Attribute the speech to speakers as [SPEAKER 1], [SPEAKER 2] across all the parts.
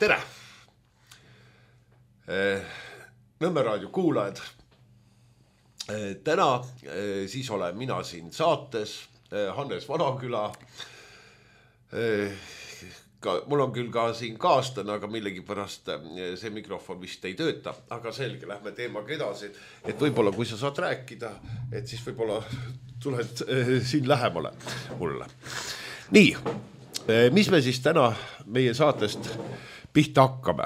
[SPEAKER 1] Tere! Nõmme raadio kuulajad. Täna siis olen mina siin saates, Hannes Vanaküla. Mul on küll ka siin kaaslane, aga millegipärast see mikrofon vist ei tööta. Aga selge, lähme teemaga edasi. Et võib-olla kui sa saad rääkida, et siis võib-olla tuled siin lähemale mulle. Nii, mis me siis täna meie saatest pihta hakkame?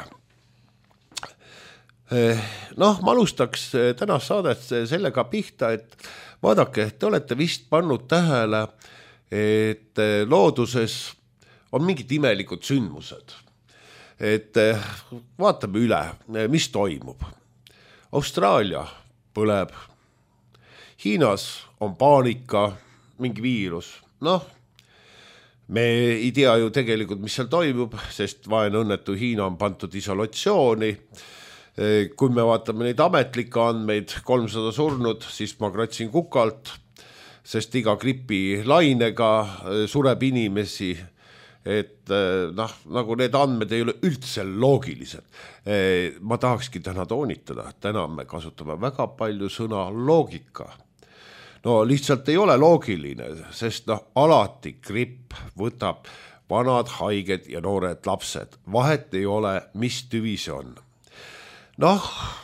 [SPEAKER 1] Noh, ma alustaks tänast saadet sellega pihta, et vaadake, te olete vist pannud tähele, et looduses on mingid imelikud sündmused. Et vaatame üle, mis toimub. Austraalia põleb, Hiinas on paanika, mingi viirus. Noh, me ei tea ju tegelikult, mis seal toimub, sest vaene õnnetu Hiina on pandud isolatsiooni. Kui me vaatame neid ametlikke andmeid, 300 surnud, siis ma kratsin kukalt, sest iga gripi lainega sureb inimesi, et nagu need andmed ei ole üldse loogilised. Ma tahakski täna toonitada, täna me kasutame väga palju sõna loogika. No lihtsalt ei ole loogiline, sest alati gripp võtab vanad, haiged ja noored lapsed. Vahet ei ole, mis tüvi see on. Noh,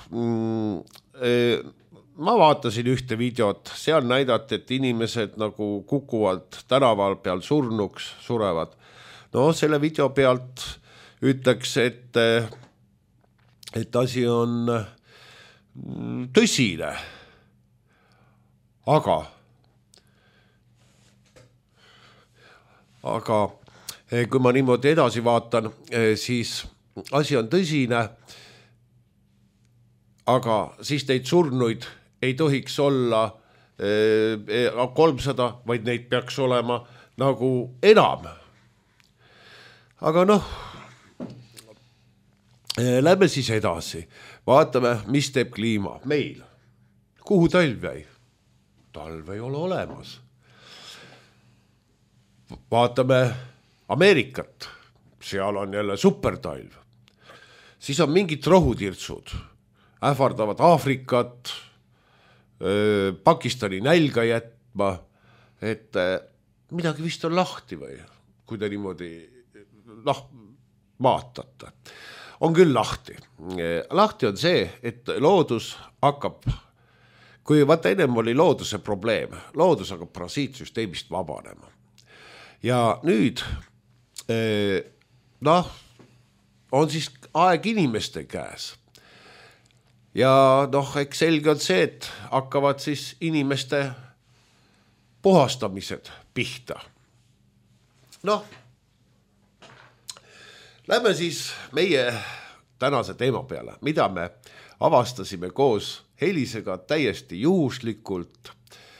[SPEAKER 1] ma vaatasin ühte videot, seal näidati, et inimesed nagu kukuvad tänaval peal surnuks, surevad. No selle video pealt ütleks, et asi on tõsine. Aga kui ma niimoodi edasi vaatan, siis asi on tõsine, aga siis neid surnuid ei tohiks olla 300, vaid neid peaks olema nagu enam. Aga noh, lähme siis edasi. Vaatame, mis teeb kliima meil. Kuhu talv jäi? Talv ei ole olemas. Vaatame Ameerikat. Seal on jälle supertalv. Siis on mingid rohutirtsud. Ähvardavad Aafrikat, Pakistani nälga jätma, et midagi vist on lahti või, kui te niimoodi maatate. On küll lahti. Lahti on see, et loodus hakkab, kui vaata ennem oli looduse probleem, loodus hakkab parasiitsüsteemist vabanema. Ja nüüd, on siis aeg inimeste käes. Ja eks selge on see, et hakkavad siis inimeste puhastamised pihta. Lähme siis meie tänase teema peale, mida me avastasime koos Helisega täiesti juhuslikult.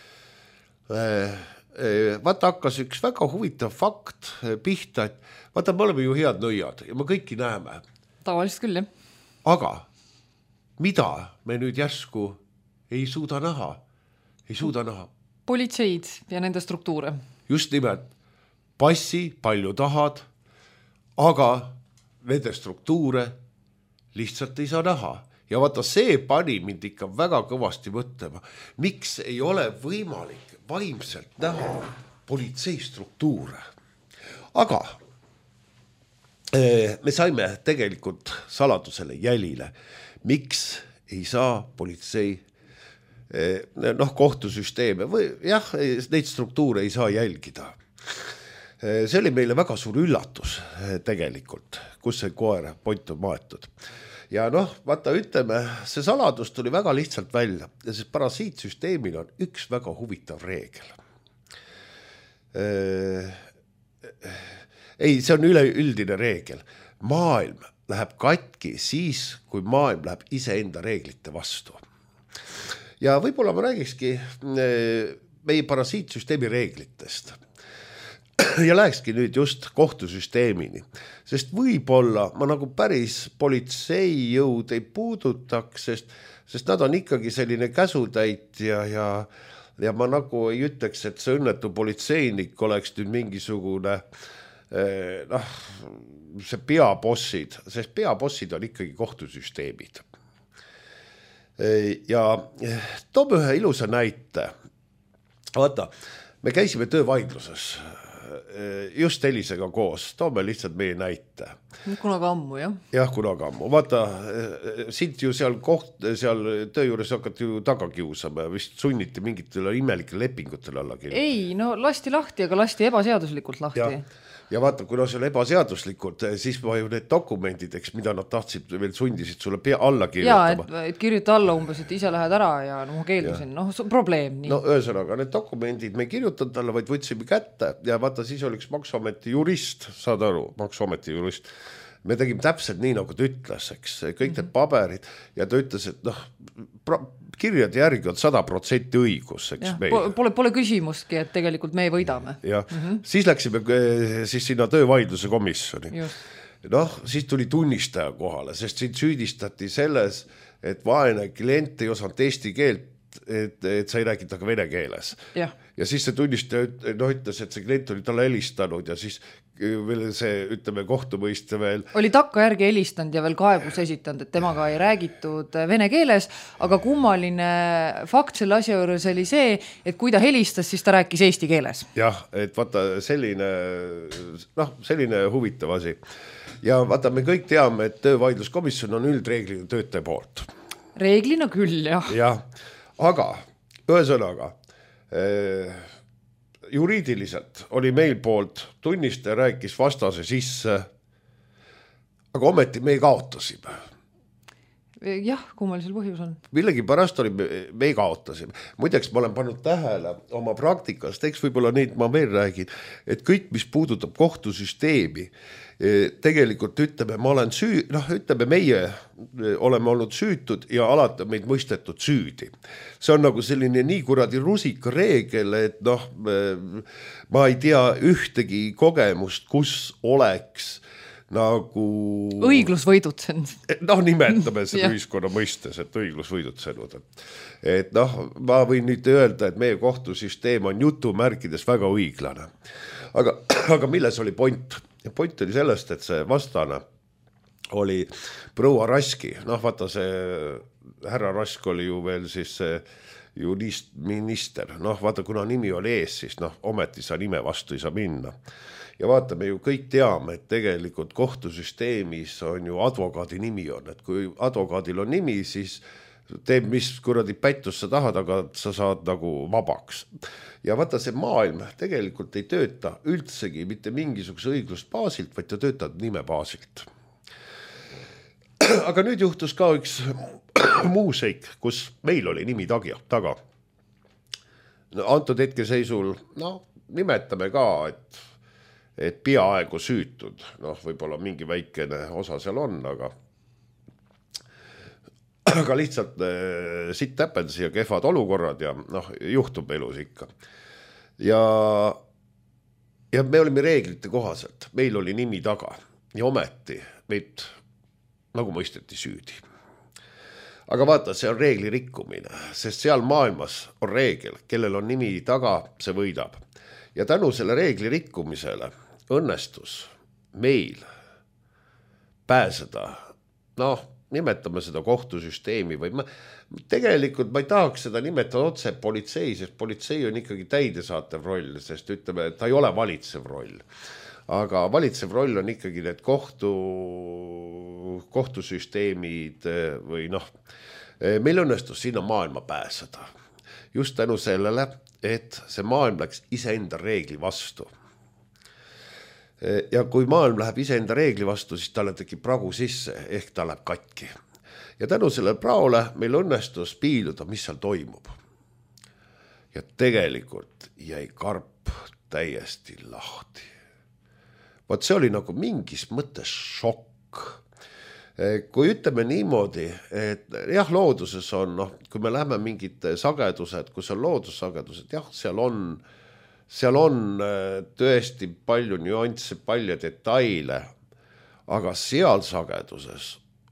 [SPEAKER 1] Vaata hakkas üks väga huvitav fakt pihta, et vaata me oleme ju head nõiad ja me kõiki näeme.
[SPEAKER 2] Tavaliselt küll, jah.
[SPEAKER 1] Aga mida me nüüd järsku ei suuda näha? Ei suuda näha.
[SPEAKER 2] Politseid ja nende struktuure.
[SPEAKER 1] Just nimelt. Passi, palju tahad, aga nende struktuure lihtsalt ei saa näha. Ja vaata, see pani mind ikka väga kõvasti mõtlema. Miks ei ole võimalik vaimselt näha politsei struktuure? Aga me saime tegelikult saladusele jälile. Miks ei saa politsei kohtusüsteeme või jah, neid struktuure ei saa jälgida. See oli meile väga suur üllatus tegelikult, kus see koer point on maetud. Ja vaata ütleme, see saladus tuli väga lihtsalt välja ja see parasiitsüsteemil on üks väga huvitav reegel. Ei, see on üleüldine reegel. Maailm läheb katki siis, kui maailm läheb iseenda reeglite vastu. Ja võib-olla ma räägikski meie parasiitsüsteemi reeglitest. Ja lähekski nüüd just kohtusüsteemini. Sest võib-olla ma nagu päris politseijõud ei puudutaks, sest nad on ikkagi selline käsutäit ja ma nagu ei ütleks, et see õnnetu politseinik oleks nüüd mingisugune noh, see peabossid, sest peabossid on ikkagi kohtusüsteemid. Ja toome ühe ilusa näite. Vaata, me käisime töövaidluses just Elisega koos, toome lihtsalt meie näite.
[SPEAKER 2] Kunagi ammu, jah?
[SPEAKER 1] Jah, kunagi ammu. Vaata, sind ju seal töö juures hakati ju taga kiusama, vist sunniti mingitele imelikele lepingutele alla kirjutada.
[SPEAKER 2] Ei, no lasti lahti, aga lasti ebaseaduslikult lahti.
[SPEAKER 1] Ja vaata, kui see oli ebaseaduslikult, siis ma ju need dokumendid, mida nad tahtsid veel sundisid sulle alla kirjutama.
[SPEAKER 2] Jaa, et kirjuta alla umbes, et ise lähed ära ja no ma keeldusin. No probleem nii.
[SPEAKER 1] No ühesõnaga, need dokumendid me ei kirjutanud talle, vaid võtsime kätte ja vaata, siis oli üks Maksuameti jurist, saad aru, Maksuameti jurist. Me tegime täpselt nii, nagu ta ütles, eks, kõik need paberid ja ta ütles, et noh, kirjade järgi on 100% õigus, eks meil.
[SPEAKER 2] Pole küsimustki, et tegelikult me võidame.
[SPEAKER 1] Ja, siis läksime siis sinna töövaidluse komisjoni. Noh, siis tuli tunnistaja kohale, sest sind süüdistati selles, et vaene klient ei osanud eesti keelt, et sa ei räägita ka vene keeles. Ja siis see tunnistaja ütles, et see klient oli talle helistanud ja siis veel see, ütleme, kohtumõiste veel.
[SPEAKER 2] Oli takka järgi helistanud ja veel kaebus esitanud, et temaga ei räägitud vene keeles, aga kummaline fakt selle asja juures oli see, et kui ta helistas, siis ta rääkis eesti keeles.
[SPEAKER 1] Jah, et vaata selline huvitav asi. Ja vaata, me kõik teame, et töövaidluskomisjon on üldreeglina töötaja poolt.
[SPEAKER 2] Reeglina küll, jah.
[SPEAKER 1] Jah, aga ühesõnaga juriidiliselt oli meil poolt, tunnistaja rääkis vastase sisse, aga ometi me kaotasime.
[SPEAKER 2] Jah, kummalisel põhjus on.
[SPEAKER 1] Millegi pärast me kaotasime. Muideks ma olen pannud tähele oma praktikast, eks võib-olla neid ma veel räägin, et kõik, mis puudutab kohtusüsteemi, tegelikult ütleme, ütleme meie oleme olnud süütud ja alati meid mõistetud süüdi. See on nagu selline nii kuradi rusika reegel, et noh, ma ei tea ühtegi kogemust, kus oleks nagu
[SPEAKER 2] õiglus võidutsenud.
[SPEAKER 1] Noh, nimetame seda ühiskonna mõistes, et õiglus võidutsenud. Et noh, ma võin nüüd öelda, et meie kohtusüsteem on jutumärkides väga õiglane. Aga milles oli point? Point oli sellest, et see vastane oli proua Raski. Noh, vaata see härra Rask oli ju veel siis minister. Noh, vaata, kuna nimi oli ees, siis noh, ometi sa nime vastu ei saa minna. Ja vaata, me ju kõik teame, et tegelikult kohtusüsteemis on ju advokaadi nimi on. Et kui advokaadil on nimi, siis teeb mis kuradi pättus sa tahad, aga sa saad nagu vabaks. Ja vaata, see maailm tegelikult ei tööta üldsegi mitte mingisuguse õiglust baasilt, vaid ta töötab nime baasilt. Aga nüüd juhtus ka üks muu seik, kus meil oli nimi taga. Antud hetkeseisul, nimetame ka, et peaaegu süütud. Võib-olla mingi väikene osa seal on, aga lihtsalt siit täpendus ja kehvad olukorrad ja juhtub elus ikka. Ja me olime reeglite kohaselt, meil oli nimi taga ja ometi meid nagu mõisteti süüdi. Aga vaata, see on reegli rikkumine, sest seal maailmas on reegel, kellel on nimi taga, see võidab. Ja tänu selle reegli rikkumisele õnnestus meil pääseda, nimetame seda kohtusüsteemi või tegelikult ma ei tahaks seda nimetada otse politsei, sest politsei on ikkagi täidesaatev roll, sest ütleme, et ta ei ole valitsev roll. Aga valitsev roll on ikkagi need kohtusüsteemid või meil õnnestus sinna maailma pääseda. Just tänu sellele, et see maailm läks iseenda reegli vastu. Ja kui maailm läheb iseenda reegli vastu, siis talle tekib pragu sisse, ehk ta läheb katki. Ja tänu selle praole meil õnnestus piiluda, mis seal toimub. Ja tegelikult jäi karp täiesti lahti. Vaat see oli nagu mingis mõttes šokk. Kui ütleme niimoodi, et jah, looduses on, kui me läheme mingid sagedused, kus on loodussagedused, jah, seal on tõesti palju nüansse, palju detaile, aga seal sageduses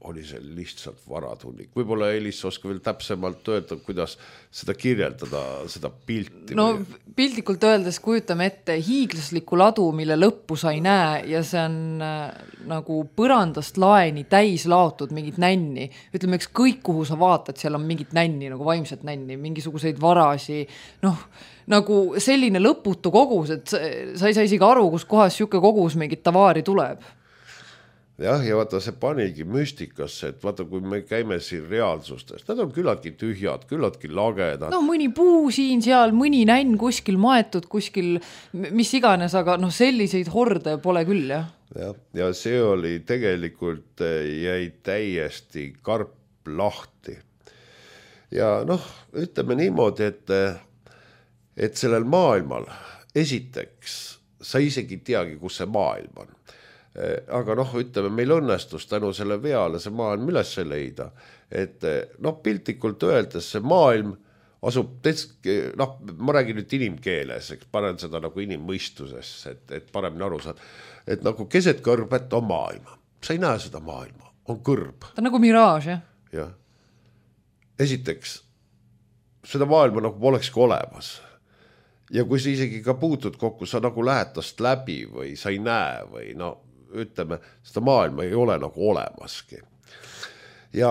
[SPEAKER 1] oli see lihtsalt varatunnik. Võib-olla Elis oskab veel täpsemalt öelda, kuidas seda kirjeldada, seda pilti.
[SPEAKER 2] No piltlikult öeldes kujutame ette hiiglaslikku ladu, mille lõppu sa ei näe ja see on nagu põrandast laeni täis laotud mingit nänni. Ütleme, eks kõik, kuhu sa vaatad, seal on mingit nänni, nagu vaimset nänni, mingisuguseid varasi, nagu selline lõputu kogus, et sa ei saa isegi aru, kus kohas siuke kogus mingit tavaari tuleb.
[SPEAKER 1] Jah, ja vaata, see panigi müstikasse, et vaata, kui me käime siin reaalsustes, nad on küllaltki tühjad, küllaltki lagedad. No
[SPEAKER 2] mõni puu siin, seal, mõni nänn kuskil maetud, kuskil mis iganes, aga selliseid horde pole küll, jah.
[SPEAKER 1] Ja see oli tegelikult jäi täiesti karp lahti. Ja ütleme niimoodi, et sellel maailmal esiteks sa isegi teagi, kus see maailm on. Aga ütleme, meil õnnestus tänu selle veale see maailm üles leida, et piltlikult öeldes see maailm asub, ma räägin nüüd inimkeeles, eks panen seda nagu inimmõistuses, et paremini aru saad, et nagu keset kõrbet on maailma, sa ei näe seda maailma, on kõrb.
[SPEAKER 2] Ta on nagu miraaž, jah?
[SPEAKER 1] Jah. Esiteks, seda maailma nagu polekski olemas. Ja kui sa isegi ka puutud kokku, sa nagu lähed tast läbi või sa ei näe või ütleme, seda maailma ei ole nagu olemaski. Ja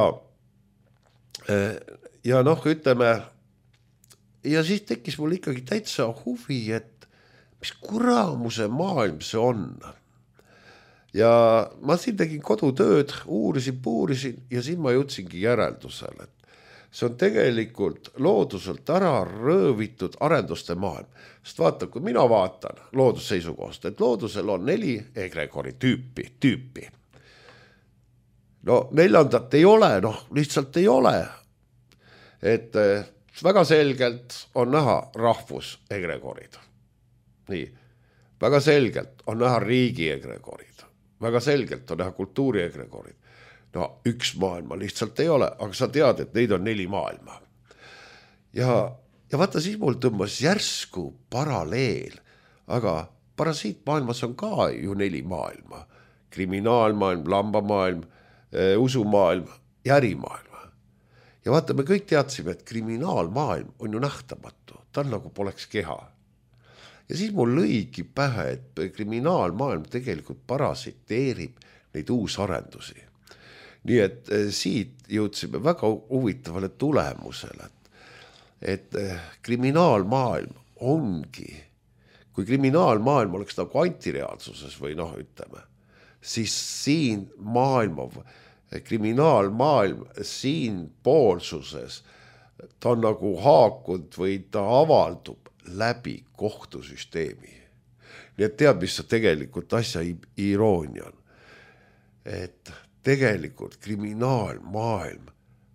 [SPEAKER 1] ütleme, ja siis tekkis mul ikkagi täitsa huvi, et mis kuramuse maailm see on. Ja ma siin tegin kodutööd, uurisin ja siin ma jõudsingi järeldusele, et see on tegelikult looduselt ära röövitud arenduste maailm. Sest vaata, kui mina vaatan loodusseisukohast, et loodusel on 4 egregori tüüpi. Neljandat ei ole, lihtsalt ei ole. Et väga selgelt on näha rahvusegregorid. Nii, väga selgelt on näha riigi egregorid. Väga selgelt on näha kultuuriegregorid. Üks maailma lihtsalt ei ole, aga sa tead, et neid on 4 maailma. Ja vaata, siis mul tõmbas järsku paralleel, aga parasiitmaailmas on ka ju 4 maailma. Kriminaalmaailm, lambamaailm, usumaailm ja ärimaailm. Ja vaata, me kõik teadsime, et kriminaalmaailm on ju nähtamatu, ta on nagu poleks keha. Ja siis mul lõigi pähe, et kriminaalmaailm tegelikult parasiteerib neid uusarendusi. Nii et siit jõudsime väga huvitavale tulemusele, et kriminaalmaailm ongi, kui kriminaalmaailm oleks nagu antireaalsuses või ütleme, siis siin kriminaalmaailm siin poolsuses, ta on nagu haakud või ta avaldub läbi kohtusüsteemi. Nii et tead, mis see tegelikult asja iroonia on, et tegelikult kriminaalmaailm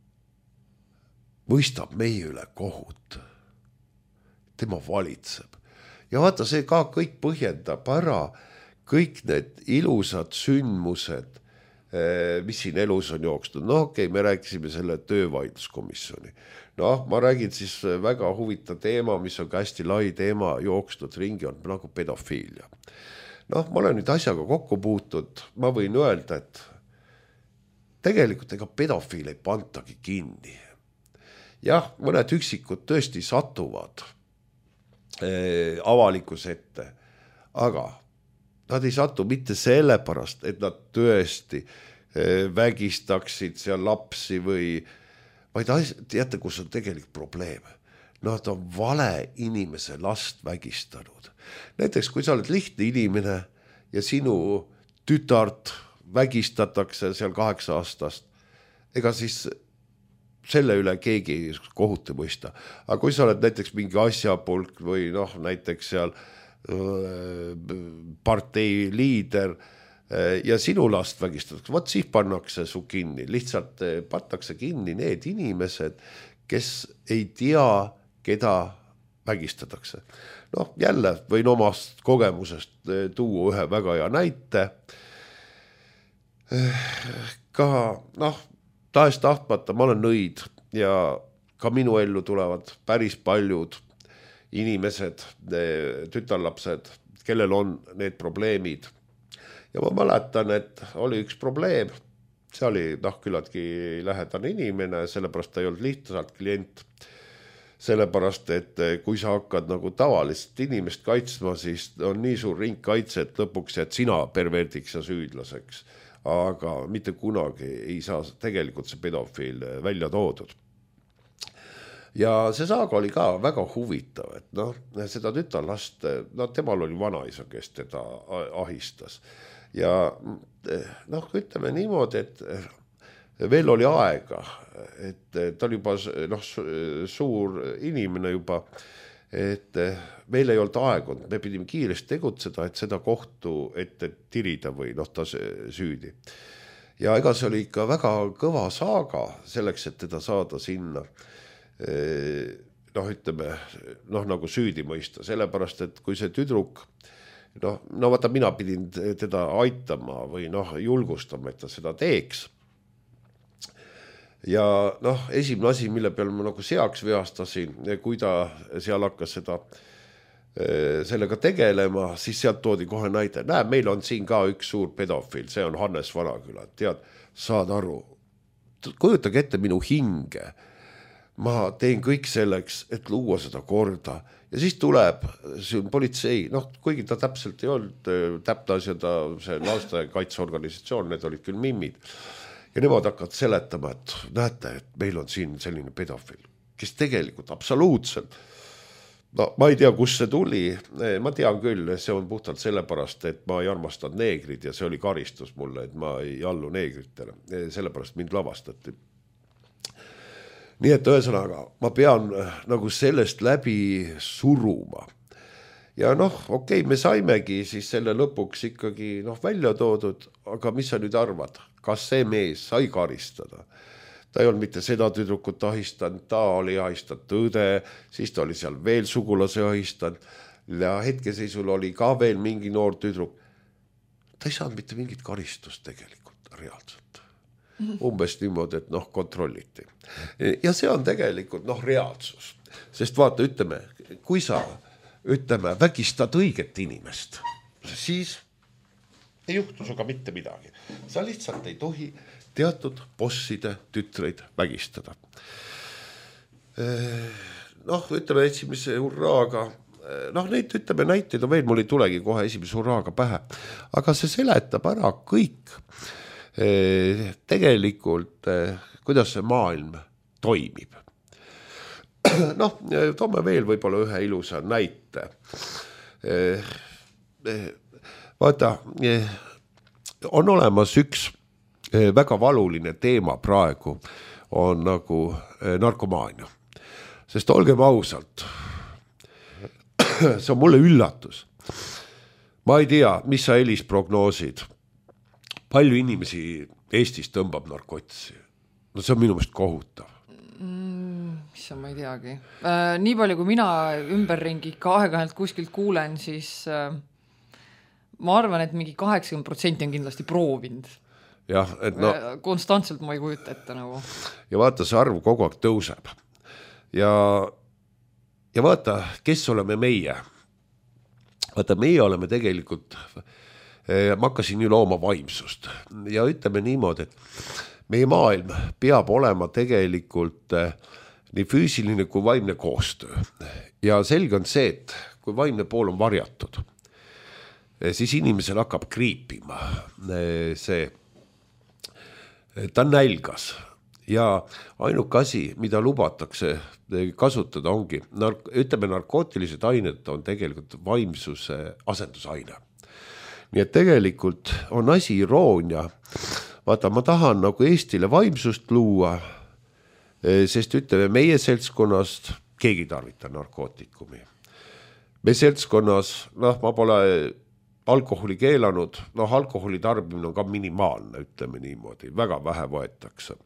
[SPEAKER 1] mõistab meie üle kohut. Tema valitseb. Ja vaata, see ka kõik põhjendab ära kõik need ilusad sündmused, mis siin elus on jooksnud. Okei, me rääkisime selle töövaidluskomisjoni. Ma räägin siis väga huvitav teema, mis on ka hästi lai teema jooksnud ringi, on nagu pedofiilia. Ma olen nüüd asjaga kokku puutud, ma võin öelda, et tegelikult ega pedofiil ei pantagi kinni. Jah, mõned üksikud tõesti satuvad avalikus ette, aga nad ei satu mitte sellepärast, et nad tõesti vägistaksid seal lapsi või vaid teate, kus on tegelik probleem. Nad on vale inimese last vägistanud. Näiteks, kui sa oled lihtne inimene ja sinu tütart vägistatakse seal 8 aastast, ega siis selle üle keegi kohut ei mõista. Aga kui sa oled näiteks mingi asjapulk või näiteks seal partei liider ja sinu last vägistatakse, vot siis pannakse su kinni. Lihtsalt patakse kinni need inimesed, kes ei tea, keda vägistatakse. Jälle võin omast kogemusest tuua ühe väga hea näite. Ka tahes tahtmata, ma olen nõid ja ka minu ellu tulevad päris paljud inimesed, tütarlapsed, kellel on need probleemid. Ja ma mäletan, et oli üks probleem, see oli küllaltki lähedane inimene, sellepärast ta ei olnud lihtsalt klient, sellepärast, et kui sa hakkad nagu tavalist inimest kaitsma, siis on nii suur ring kaitse, et lõpuks jääd sina perverdiks ja süüdlaseks, aga mitte kunagi ei saa tegelikult see pedofiil välja toodud. Ja see saaga oli ka väga huvitav, et seda tütarlast, temal oli vanaisa, kes teda ahistas. Ja ütleme niimoodi, et veel oli aega, et ta oli juba suur inimene juba, et veel ei olnud aega, me pidime kiiresti tegutseda, et seda kohtu ette tirida või ta süüdi. Ja ega see oli ikka väga kõva saaga selleks, et teda saada sinna ütleme, nagu süüdi mõista, sellepärast, et kui see tüdruk, vaata, mina pidin teda aitama või julgustama, et ta seda teeks. Ja esimene asi, mille peale ma nagu seaks veastasin, kui ta seal hakkas sellega tegelema, siis sealt toodi kohe näide. Näe, meil on siin ka üks suur pedofiil, see on Hannes Vanaküla, tead, saad aru, kujutage ette minu hinge. Ma teen kõik selleks, et luua seda korda ja siis tuleb politsei, kuigi ta täpselt ei olnud täpne asjada, see lastekaitseorganisatsioon, need olid küll mimmid ja nemad hakkavad seletama, et näete, et meil on siin selline pedofiil, kes tegelikult absoluutselt, ma ei tea, kus see tuli, ma tean küll, see on puhtalt sellepärast, et ma ei armastanud neegrid ja see oli karistus mulle, et ma ei allu neegritele, sellepärast mind lavastati. Nii et ühesõnaga, ma pean nagu sellest läbi suruma. Ja okei, me saimegi siis selle lõpuks ikkagi välja toodud, aga mis sa nüüd arvad, kas see mees sai karistada? Ta ei olnud mitte seda tüdrukut ahistanud, ta oli ahistanud õde, siis ta oli seal veel sugulase ahistanud ja hetkeseisul oli ka veel mingi noor tüdruk. Ta ei saanud mitte mingit karistust tegelikult reaalselt. Umbes niimoodi, et kontrolliti. Ja see on tegelikult reaalsus. Sest vaata, ütleme, kui sa vägistad õiget inimest, siis ei juhtu suga mitte midagi. Sa lihtsalt ei tohi teatud bosside tütreid vägistada. Ütleme esimese hurraaga, neid näiteid on veel, mul ei tulegi kohe esimese hurraaga pähe, aga see seletab ära kõik tegelikult, kuidas see maailm toimib. Toome veel võib-olla ühe ilusa näite. Vaata, on olemas üks väga valuline teema praegu, on nagu narkomaania. Sest olgem ausalt, see on mulle üllatus. Ma ei tea, mis sa Elis prognoosid. Palju inimesi Eestis tõmbab narkotsi. See on minu meelest kohutav.
[SPEAKER 2] Mis ma ei teagi. Nii palju, kui mina ümberringi ikka aeg-ajalt kuskilt kuulen, siis ma arvan, et mingi 80% on kindlasti proovinud.
[SPEAKER 1] Jah, et
[SPEAKER 2] konstantselt ma ei kujuta ette nagu.
[SPEAKER 1] Ja vaata, see arv kogu aeg tõuseb. Ja vaata, kes oleme meie? Vaata, meie oleme tegelikult... Ma hakkasin ju looma vaimsust ja ütleme niimoodi, et meie maailm peab olema tegelikult nii füüsiline kui vaimne koostöö. Ja selge on see, et kui vaimne pool on varjatud, siis inimesel hakkab kriipima see, ta on nälgas ja ainuke asi, mida lubatakse kasutada ongi, ütleme narkootilised ained on tegelikult vaimsuse asendusaine. Nii et tegelikult on asi iroonia. Vaata, ma tahan nagu Eestile vaimsust luua, sest ütleme, meie seltskonnast keegi tarvita narkootikumi. Me seltskonnas, ma pole alkoholi keelanud, alkoholi tarbimine on ka minimaalne, ütleme niimoodi, väga vähe võetakse.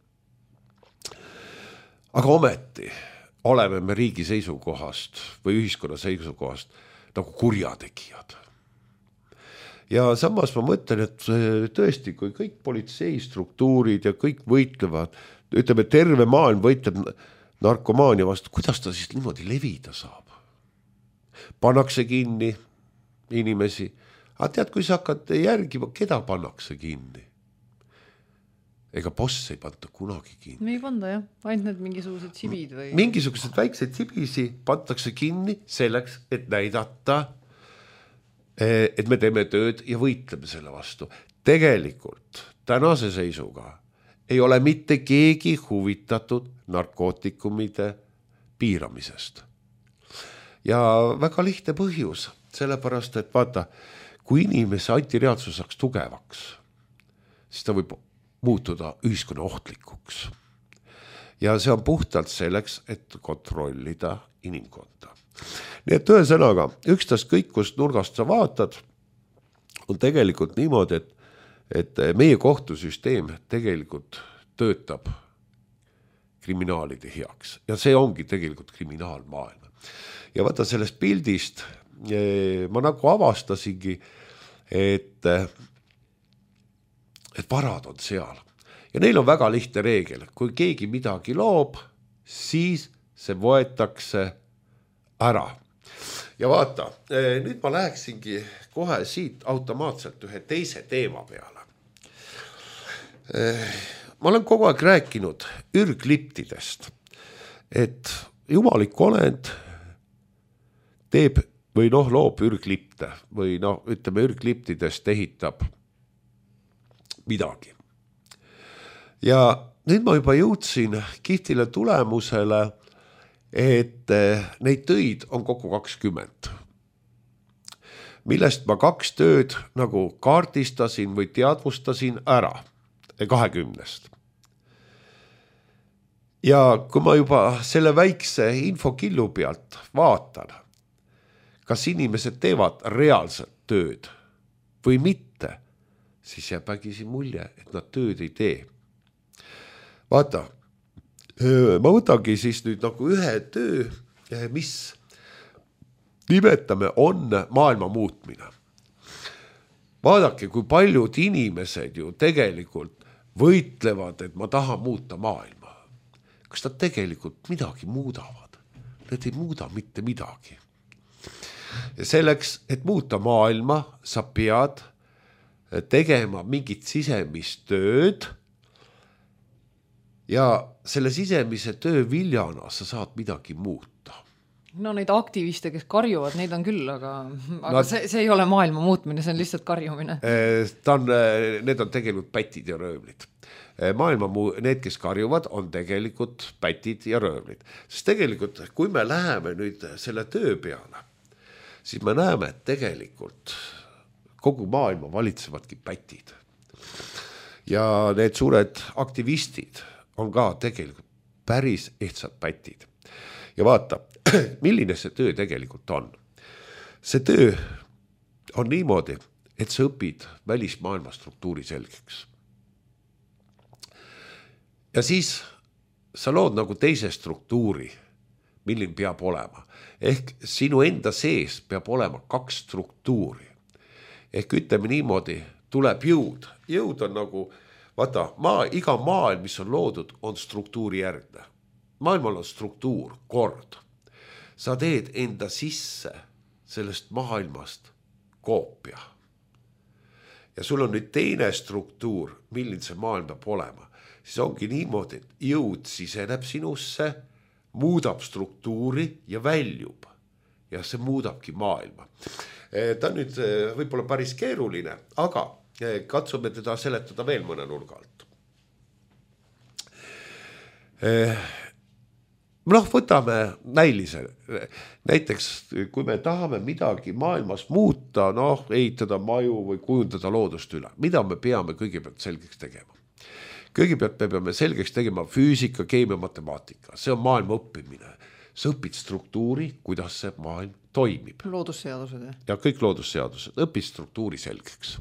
[SPEAKER 1] Aga ometi oleme me riigi seisukohast või ühiskonna seisukohast nagu kurjategijad. Ja samas ma mõtlen, et tõesti, kui kõik politseistruktuurid ja kõik võitlevad, ütleme, terve maailm võitleb narkomaania vastu, kuidas ta siis niimoodi levida saab? Pannakse kinni inimesi, aga tead, kui sa hakkad järgima, keda pannakse kinni? ega boss ei panta kunagi kinni.
[SPEAKER 2] Me ei panda jah, ainult need mingisugused sibid või?
[SPEAKER 1] Mingisugused väikseid sibisi pantakse kinni selleks, et näidata, et me teeme tööd ja võitleme selle vastu. Tegelikult tänase seisuga ei ole mitte keegi huvitatud narkootikumide piiramisest. Ja väga lihtne põhjus, sellepärast, et vaata, kui inimese antireaalsus saaks tugevaks, siis ta võib muutuda ühiskonna ohtlikuks. Ja see on puhtalt selleks, et kontrollida inimkonda. Nii et ühesõnaga, ükstaskõik kust nurgast sa vaatad, on tegelikult niimoodi, et meie kohtusüsteem tegelikult töötab kriminaalide heaks. Ja see ongi tegelikult kriminaalmaailm. Ja vaata sellest pildist ma nagu avastasingi, et varad on seal. Ja neil on väga lihtne reegel. Kui keegi midagi loob, siis see võetakse ära. Ja vaata, nüüd ma läheksingi kohe siit automaatselt ühe teise teema peale. Ma olen kogu aeg rääkinud ürgliptidest, et jumalik olend teeb või loob ürglipte või ütleme ürgliptidest ehitab midagi. Ja nüüd ma juba jõudsin kihvtile tulemusele, et neid töid on kokku 20, millest ma 2 tööd nagu kaardistasin või teadvustasin ära 20. Ja kui ma juba selle väikse infokillu pealt vaatan, kas inimesed teevad reaalset tööd või mitte, siis jääb äkki mulje, et nad tööd ei tee. Vaata, ma võtangi siis nüüd nagu ühe töö, mis nimetame on maailma muutmine. Vaadake, kui paljud inimesed ju tegelikult võitlevad, et ma tahan muuta maailma. Kas nad tegelikult midagi muudavad? Need ei muuda mitte midagi. Ja selleks, et muuta maailma, sa pead tegema mingit sisemist tööd ja selle sisemise töö viljana sa saad midagi muuta.
[SPEAKER 2] No neid aktiviste, kes karjuvad, neid on küll, aga see ei ole maailma muutmine, see on lihtsalt karjumine.
[SPEAKER 1] Need on tegelikult pätid ja röövlid. Need, kes karjuvad, on tegelikult pätid ja röövlid. Sest tegelikult, kui me läheme nüüd selle töö peale, siis me näeme, et tegelikult kogu maailma valitsevadki pätid. Ja need suured aktivistid on ka tegelikult päris ehtsad pätid. Ja vaata, milline see töö tegelikult on. See töö on niimoodi, et sa õpid välismaailma struktuuri selgeks. Ja siis sa lood nagu teise struktuuri, milline peab olema. Ehk sinu enda sees peab olema 2 struktuuri. Ehk ütleme niimoodi, tuleb jõud. Jõud on nagu, vaata, iga maailm, mis on loodud, on struktuuri järgne. Maailmal on struktuur, kord. Sa teed enda sisse sellest maailmast koopia. Ja sul on nüüd teine struktuur, milline see maailm peab olema. Siis ongi niimoodi, et jõud siseneb sinusse, muudab struktuuri ja väljub. Ja see muudabki maailma. Ta on nüüd võib-olla päris keeruline, aga katsume teda seletada veel mõne nurga alt. Võtame näilise. Näiteks, kui me tahame midagi maailmas muuta, ehitada maju või kujundada loodust üle, mida me peame kõigepealt selgeks tegema? Kõigepealt me peame selgeks tegema füüsika, keemia, matemaatika. See on maailma õppimine. Sa õpid struktuuri, kuidas see maailm toimib.
[SPEAKER 2] Loodusseadused.
[SPEAKER 1] Ja kõik loodusseadused. Õpid struktuuri selgeks.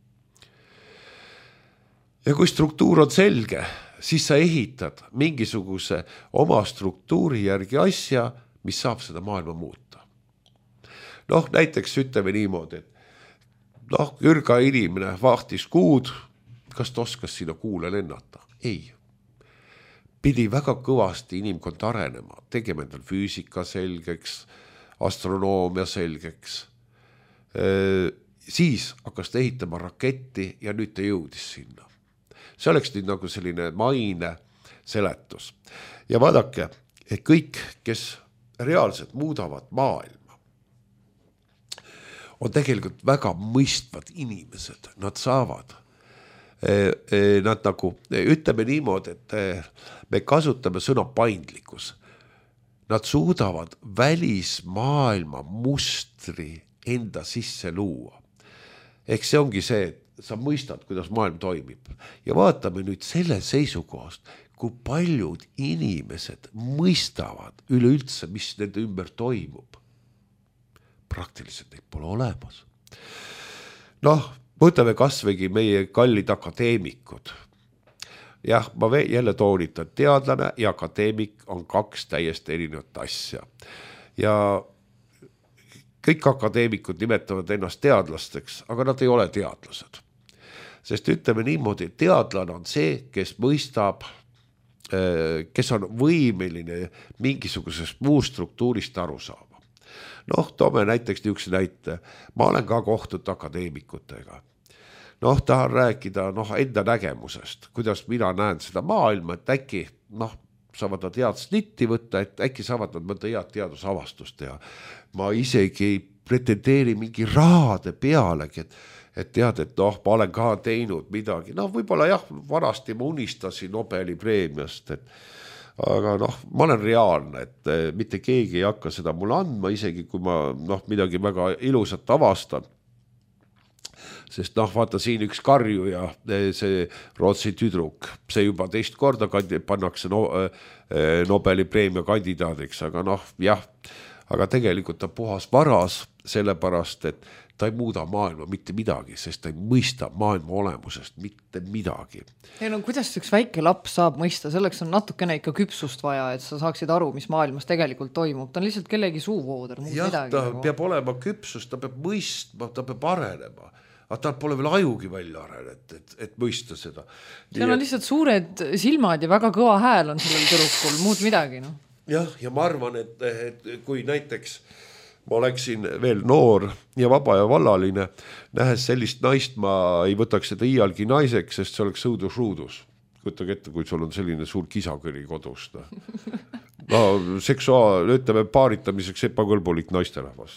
[SPEAKER 1] Ja kui struktuur on selge, siis sa ehitad mingisuguse oma struktuuri järgi asja, mis saab seda maailma muuta. Näiteks ütleme niimoodi, et Jürga inimene vahtis kuud, kas ta oskas sinna kuule lennata? Ei. Pidi väga kõvasti inimkond arenema, tegema endal füüsika selgeks, astronoomia selgeks. Siis hakkas ta ehitama raketti ja nüüd ta jõudis sinna. see oleks nüüd nagu selline maine seletus. Ja vaadake, et kõik, kes reaalselt muudavad maailma, on tegelikult väga mõistvad inimesed, nad saavad. Nad nagu, ütleme niimoodi, et me kasutame sõna paindlikkus. Nad suudavad välismaailma mustri enda sisse luua. Ehk see ongi see, et sa mõistad, kuidas maailm toimib. Ja vaatame nüüd selle seisukohast, kui paljud inimesed mõistavad üleüldse, mis nende ümber toimub. Praktiliselt neid pole olemas. Noh, võtame kasvõigi meie kallid akadeemikud. Jah, ma jälle toonitan, teadlane ja akadeemik on kaks täiesti erinevat asja. Ja kõik akadeemikud nimetavad ennast teadlasteks, aga nad ei ole teadlased. Sest ütleme niimoodi, teadlane on see, kes mõistab, kes on võimeline mingisugusest muu struktuurist aru saama. Noh, toome näiteks niisuguse näite. Ma olen ka kohtunud akadeemikutega. Noh, tahan rääkida enda nägemusest, kuidas mina näen seda maailma, et äkki saavad nad head snitti võtta, et äkki saavad nad mõnda head teadusavastust teha. Ma isegi ei pretendeeri mingi rahade pealegi, et tead, et ma olen ka teinud midagi. Võib-olla jah, vanasti ma unistasin Nobeli preemiast, aga ma olen reaalne, et mitte keegi ei hakka seda mulle andma, isegi kui ma midagi väga ilusat avastan. Sest vaata siin üks karju ja see Rootsi tüdruk, see juba teist korda pannakse Nobeli preemia kandidaadiks, aga aga tegelikult ta puhas varas sellepärast, et ta ei muuda maailma mitte midagi, sest ta ei mõista maailma olemusest mitte midagi.
[SPEAKER 2] Ja kuidas üks väike laps saab mõista, selleks on natukene ikka küpsust vaja, et sa saaksid aru, mis maailmas tegelikult toimub. Ta on lihtsalt kellegi suuvooder.
[SPEAKER 1] Jah, ta peab olema küpsust, ta peab mõistma, ta peab arenema. Aga tal pole veel ajugi välja arenet, et mõista seda.
[SPEAKER 2] Seal on lihtsalt suured silmad ja väga kõva hääl on sellel tüdrukul, muud midagi.
[SPEAKER 1] Jah, ja ma arvan, et kui näiteks ma oleksin veel noor ja vaba ja vallaline, nähes sellist naist, ma ei võtaks seda iialgi naiseks, sest see oleks sõudusruudus. Kujutage ette, kui sul on selline suur kisakõri kodus. Ütleme, paaritamiseks ebakõlbulik naisterahvas.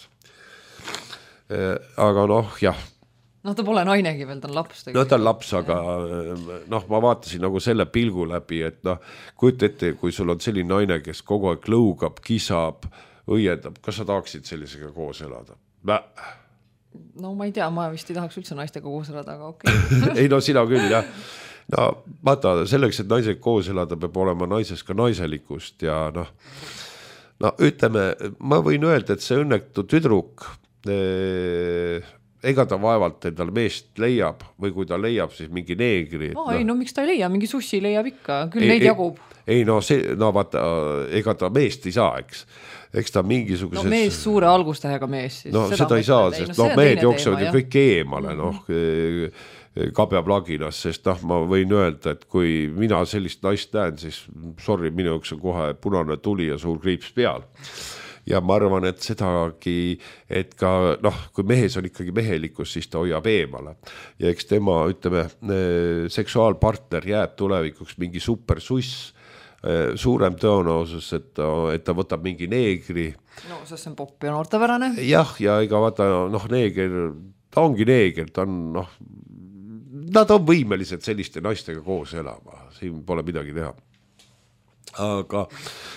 [SPEAKER 1] Aga jah.
[SPEAKER 2] Ta pole nainegi veel, ta on laps.
[SPEAKER 1] Ta on laps, aga ma vaatasin nagu selle pilgu läbi, et kujuta ette, kui sul on selline naine, kes kogu aeg lõugab, kisab, õiendab, kas sa tahaksid sellisega koos elada?
[SPEAKER 2] Ma ei tea, ma vist ei tahaks üldse naistega koos elada, aga okei.
[SPEAKER 1] Ei, sina küll, jah. Vaata, selleks, et naisega koos elada, peab olema naises ka naiselikkust ja ütleme, ma võin öelda, et see õnnetu tüdruk ega ta vaevalt endal meest leiab või kui ta leiab, siis mingi neegri.
[SPEAKER 2] Miks ta ei leia, mingi sussi leiab ikka, küll neid jagub.
[SPEAKER 1] Vaata, ega ta meest ei saa, eks ta mingisuguses...
[SPEAKER 2] mees suure algustähega mees. Siis.
[SPEAKER 1] Seda ei saa, sest mehed jooksevad ju kõik eemale, kabjaplaginas, sest ma võin öelda, et kui mina sellist naist näen, siis sorry, minu jaoks on kohe punane tuli ja suur kriips peal. Ja ma arvan, et sedagi, et ka, kui mehes on ikkagi mehelikkus, siis ta hoiab eemale. Ja eks tema, ütleme, seksuaalpartner jääb tulevikuks mingi supersuss, suurem tõenäosus, et ta võtab mingi neegri.
[SPEAKER 2] See on popp ja noortepärane.
[SPEAKER 1] Jah, ja ega vaata, neeger, ta ongi neeger, ta on, nad on võimelised selliste naistega koos elama, siin pole midagi teha. Aga,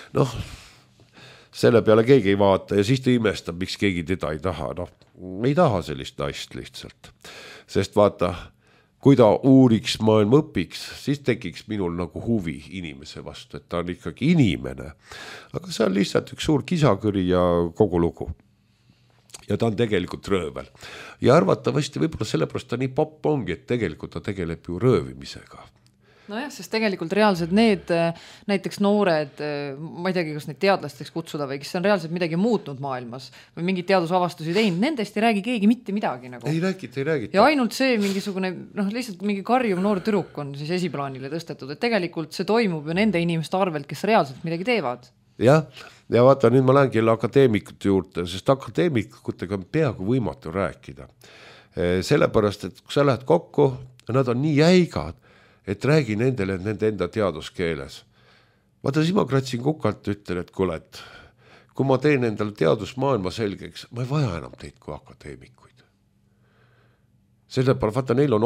[SPEAKER 1] selle peale keegi ei vaata ja siis ta imestab, miks keegi teda ei taha. Ei taha sellist naist lihtsalt. Sest vaata, kui ta uuriks maailma õpiks, siis tekiks minul nagu huvi inimese vastu, et ta on ikkagi inimene. Aga see on lihtsalt üks suur kisakõri ja kogu lugu. Ja ta on tegelikult röövel. Ja arvatavasti võib-olla sellepärast ta nii popp ongi, et tegelikult ta tegeleb ju röövimisega.
[SPEAKER 2] Sest tegelikult reaalselt need näiteks noored, ma ei teagi, kas neid teadlasteks kutsuda või kes on reaalselt midagi muutnud maailmas või mingid teadusavastusi teinud, nendest ei räägi keegi mitte midagi.
[SPEAKER 1] Ei räägita.
[SPEAKER 2] Ja ainult see mingisugune, lihtsalt mingi karjuv noor tüdruk on siis esiplaanile tõstetud, et tegelikult see toimub ju nende inimeste arvelt, kes reaalselt midagi teevad.
[SPEAKER 1] Ja vaata, nüüd ma lähen jälle akadeemikute juurde, sest akadeemikutega on peaaegu võimatu rääkida. Sellepärast, et kui sa lähed kokku, nad on nii jäigad, et räägi nendele nende enda teaduskeeles. Vaata, siis ma kratsin kukalt, ütlen, et kuule, et kui ma teen endale teadusmaailma selgeks, ma ei vaja enam teid kui akadeemikuid. Sellepärast, vaata, neil on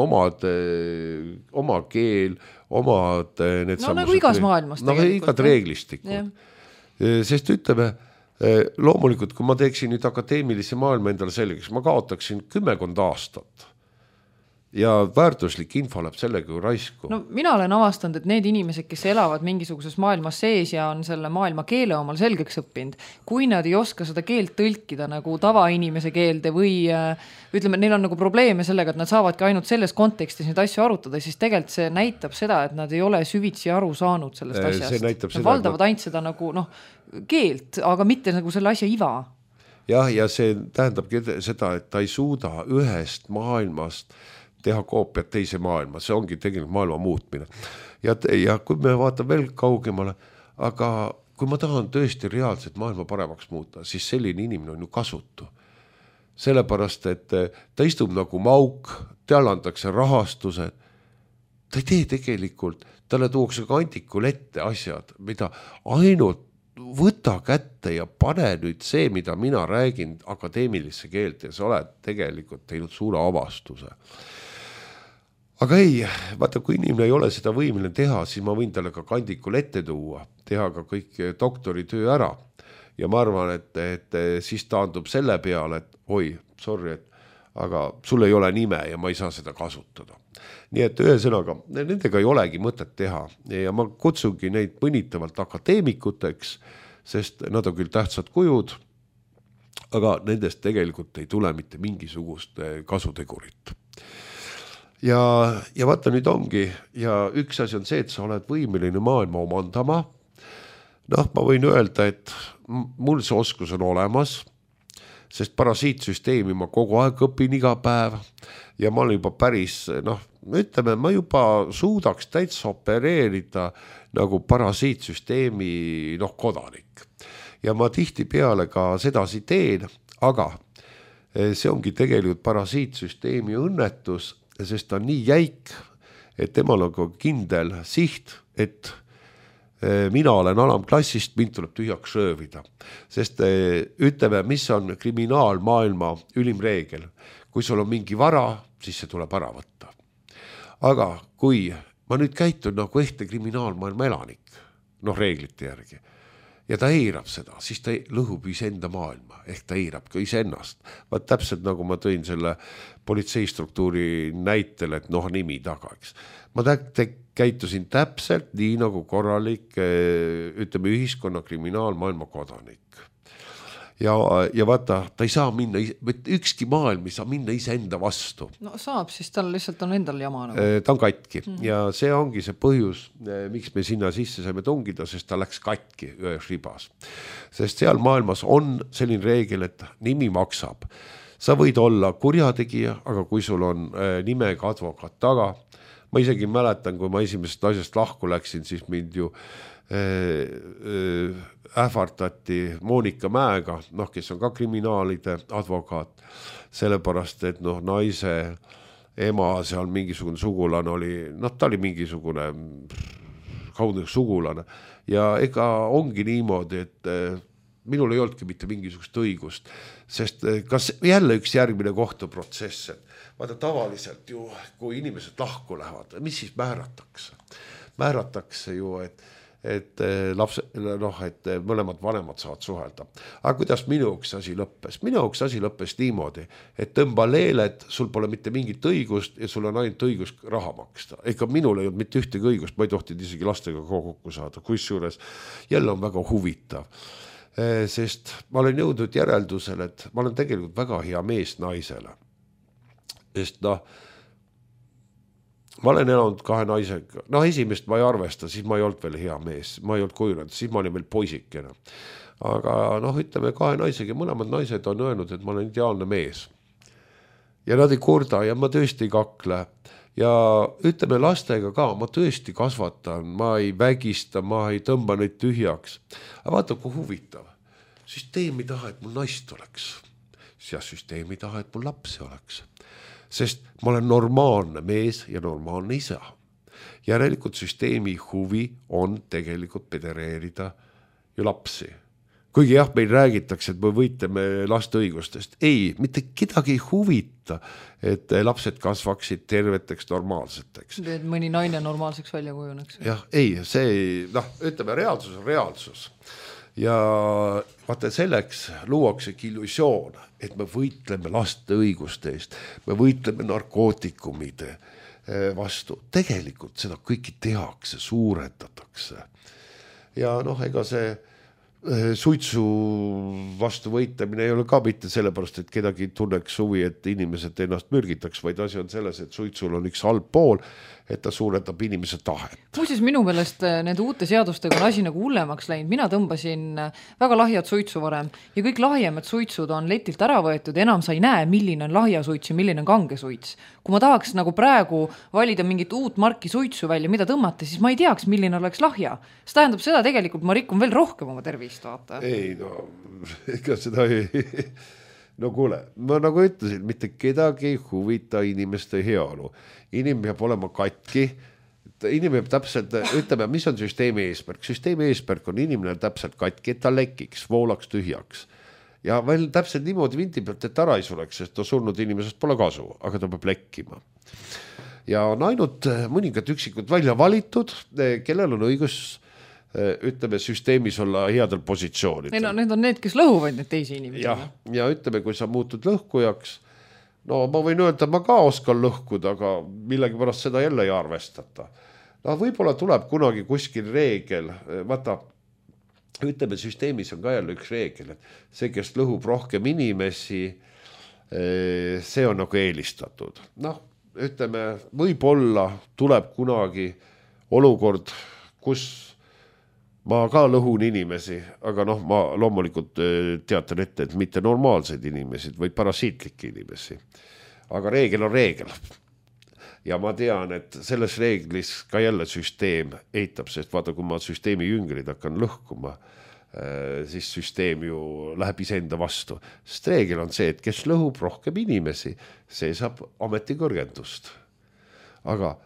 [SPEAKER 1] oma keel, omad need
[SPEAKER 2] nagu igas maailmas
[SPEAKER 1] tegelikult. Igad reeglistikud. Sest ütleme, loomulikult, kui ma teeksin nüüd akadeemilise maailma endale selgeks, ma kaotaksin 10 aastat ja väärtuslik info läheb sellega raisku.
[SPEAKER 2] No mina olen avastanud, et need inimesed, kes elavad mingisuguses maailmas sees ja on selle maailma keele omal selgeks õppinud, kui nad ei oska seda keelt tõlkida nagu tavainimese keelde või ütleme, neil on nagu probleeme sellega, et nad saavadki ainult selles kontekstis neid asju arutada, siis tegelikult see näitab seda, et nad ei ole süvitsi aru saanud sellest asjast. Nad valdavad ainult seda nagu keelt, aga mitte nagu selle asja iva.
[SPEAKER 1] Jah, ja see tähendabki seda, et ta ei suuda ühest maailmast teha koopiat teise maailma, see ongi tegelikult maailma muutmine. Ja kui me vaatame veel kaugemale, aga kui ma tahan tõesti reaalselt maailma paremaks muuta, siis selline inimene on ju kasutu. Sellepärast, et ta istub nagu mauk, tal antakse rahastused, ta ei tee tegelikult, talle tuuakse kantikul ette asjad, mida ainult võta kätte ja pane nüüd see, mida mina räägin akadeemilisse keelt ja sa oled tegelikult teinud suure avastuse. Aga ei, vaata, kui inimene ei ole seda võimeline teha, siis ma võin talle ka kandikul ette tuua, teha ka kõik doktoritöö ära. Ja ma arvan, et siis taandub selle peale, et oi, sorry, aga sul ei ole nime ja ma ei saa seda kasutada. Nii et ühesõnaga, nendega ei olegi mõtet teha ja ma kutsungi neid mõnitavalt akadeemikuteks, sest nad on küll tähtsad kujud, aga nendest tegelikult ei tule mitte mingisugust kasutegurit. Ja vaata nüüd ongi, ja üks asi on see, et sa oled võimeline maailma omandama. Ma võin öelda, et mul see oskus on olemas, sest parasiitsüsteemi ma kogu aeg õpin iga päev ja ma olen juba päris, ütleme, ma juba suudaks täitsa opereerida nagu parasiitsüsteemi kodanik. Ja ma tihti peale ka sedasi teen, aga see ongi tegelikult parasiitsüsteemi õnnetus, sest ta on nii jäik, et temal on kindel siht, et mina olen alamklassist, mind tuleb tühjaks röövida. Sest ütleme, mis on kriminaalmaailma ülim reegel. Kui sul on mingi vara, siis see tuleb ära võtta. Aga kui ma nüüd käitun nagu ehte kriminaalmaailma elanik, reeglite järgi, ja ta eirab seda, siis ta lõhub iseenda maailma, ehk ta eirab ka iseennast. Vaat täpselt nagu ma tõin selle politseistruktuuri näitel, et nimi taga, eks. Ma käitusin täpselt nii nagu korralik, ütleme, ühiskonna kriminaalmaailma kodanik. Ja vaata, ta ei saa minna, ükski maailm ei saa minna iseenda vastu.
[SPEAKER 2] No saab, siis tal lihtsalt on endal jama.
[SPEAKER 1] Ta on katki ja see ongi see põhjus, miks me sinna sisse saime tungida, sest ta läks katki ühes ribas. Sest seal maailmas on selline reegel, et nimi maksab. Sa võid olla kurjategija, aga kui sul on nimega advokaat taga, ma isegi mäletan, kui ma esimesest asjast lahku läksin, siis mind ju ähvardati Monika Mäega, kes on ka kriminaalide advokaat, sellepärast, et naise ema seal mingisugune sugulane oli, ta oli mingisugune kaudne sugulane ja ega ongi niimoodi, et minul ei olnudki mitte mingisugust õigust, sest kas jälle üks järgmine kohtuprotsess, et vaata tavaliselt ju, kui inimesed lahku lähevad, mis siis määratakse? Määratakse ju, et lapsed, et mõlemad vanemad saavad suhelda. Aga kuidas minu üks asi lõppes? Minu üks asi lõppes niimoodi, et tõmba leeled, sul pole mitte mingit õigust ja sul on ainult õigus raha maksta. Ega minul ei olnud mitte ühtegi õigust, ma ei tohtinud isegi lastega kokku saada, kusjuures jälle on väga huvitav. Sest ma olen jõudnud järeldusele, et ma olen tegelikult väga hea mees naisele. Sest ma olen elanud 2 naisega, esimest ma ei arvesta, siis ma ei olnud veel hea mees, ma ei olnud kujunenud, siis ma olin veel poisikene. Aga ütleme 2 naisega, mõlemad naised on öelnud, et ma olen ideaalne mees. Ja nad ei kurda ja ma tõesti ei kakle. Ja ütleme lastega ka, ma tõesti kasvatan, ma ei vägista, ma ei tõmba neid tühjaks. Aga vaata, kui huvitav. Süsteem ei taha, et mul naist oleks. Ja süsteem ei taha, et mul lapsi oleks. Sest ma olen normaalne mees ja normaalne isa. järelikult süsteemi huvi on tegelikult pedereerida ju lapsi. Kuigi jah, meil räägitakse, et me võitleme laste õigustest. Ei, mitte kedagi ei huvita, et lapsed kasvaksid terveteks normaalseteks.
[SPEAKER 2] Et mõni naine normaalseks välja kujuneks.
[SPEAKER 1] Jah, ei, see, ütleme, reaalsus on reaalsus. Ja vaata, selleks luuaksegi illusioon, et me võitleme laste õiguste eest, me võitleme narkootikumide vastu. Tegelikult seda kõiki tehakse, suurendatakse. Ja ega see suitsu vastu võitlemine ei ole ka mitte sellepärast, et kedagi tunneks huvi, et inimesed ennast mürgitaks, vaid asi on selles, et suitsul on üks halb pool, et ta suurendab inimese tahet.
[SPEAKER 2] Muuseas, minu meelest nende uute seadustega on asi nagu hullemaks läinud. Mina tõmbasin väga lahjad suitsu varem ja kõik lahjemad suitsud on letilt ära võetud. Enam sa ei näe, milline on lahja suits ja milline on kange suits. Kui ma tahaks nagu praegu valida mingit uut marki suitsu välja, mida tõmmata, siis ma ei teaks, milline oleks lahja. See tähendab seda tegelikult, ma rikun veel rohkem oma tervist, vaata.
[SPEAKER 1] Ei, ega seda ei... No kuule, ma nagu ütlesin, mitte kedagi ei huvita inimeste heaolu. Inimene peab olema katki. Inimene peab täpselt, ütleme, mis on süsteemi eesmärk. Süsteemi eesmärk on inimene täpselt katki, et ta lekiks, voolaks tühjaks. Ja veel täpselt niimoodi vinti pealt, et ära ei suleks, sest ta surnud inimesest pole kasu, aga ta peab lekkima. Ja on ainult mõningad üksikud välja valitud, kellel on õigus ütleme, süsteemis olla headel positsioonidel.
[SPEAKER 2] Need on need, kes lõhuvad need teisi inimesi.
[SPEAKER 1] Ja ütleme, kui sa muutud lõhkujaks, no ma võin öelda, ma ka oskan lõhkuda, aga millegi pärast seda jälle ei arvestata. Võib-olla tuleb kunagi kuskil reegel, vaata, ütleme, süsteemis on ka jälle üks reegel, et see, kes lõhub rohkem inimesi, see on nagu eelistatud. Ütleme, võib-olla tuleb kunagi olukord, kus ma ka lõhun inimesi, aga ma loomulikult teatan ette, et mitte normaalseid inimesi, vaid parasiitlikke inimesi. Aga reegel on reegel. Ja ma tean, et selles reeglis ka jälle süsteem eitab, sest vaata, kui ma süsteemi jüngrid hakkan lõhkuma, siis süsteem ju läheb iseenda vastu. Sest reegel on see, et kes lõhub rohkem inimesi, see saab ametikõrgendust. Aga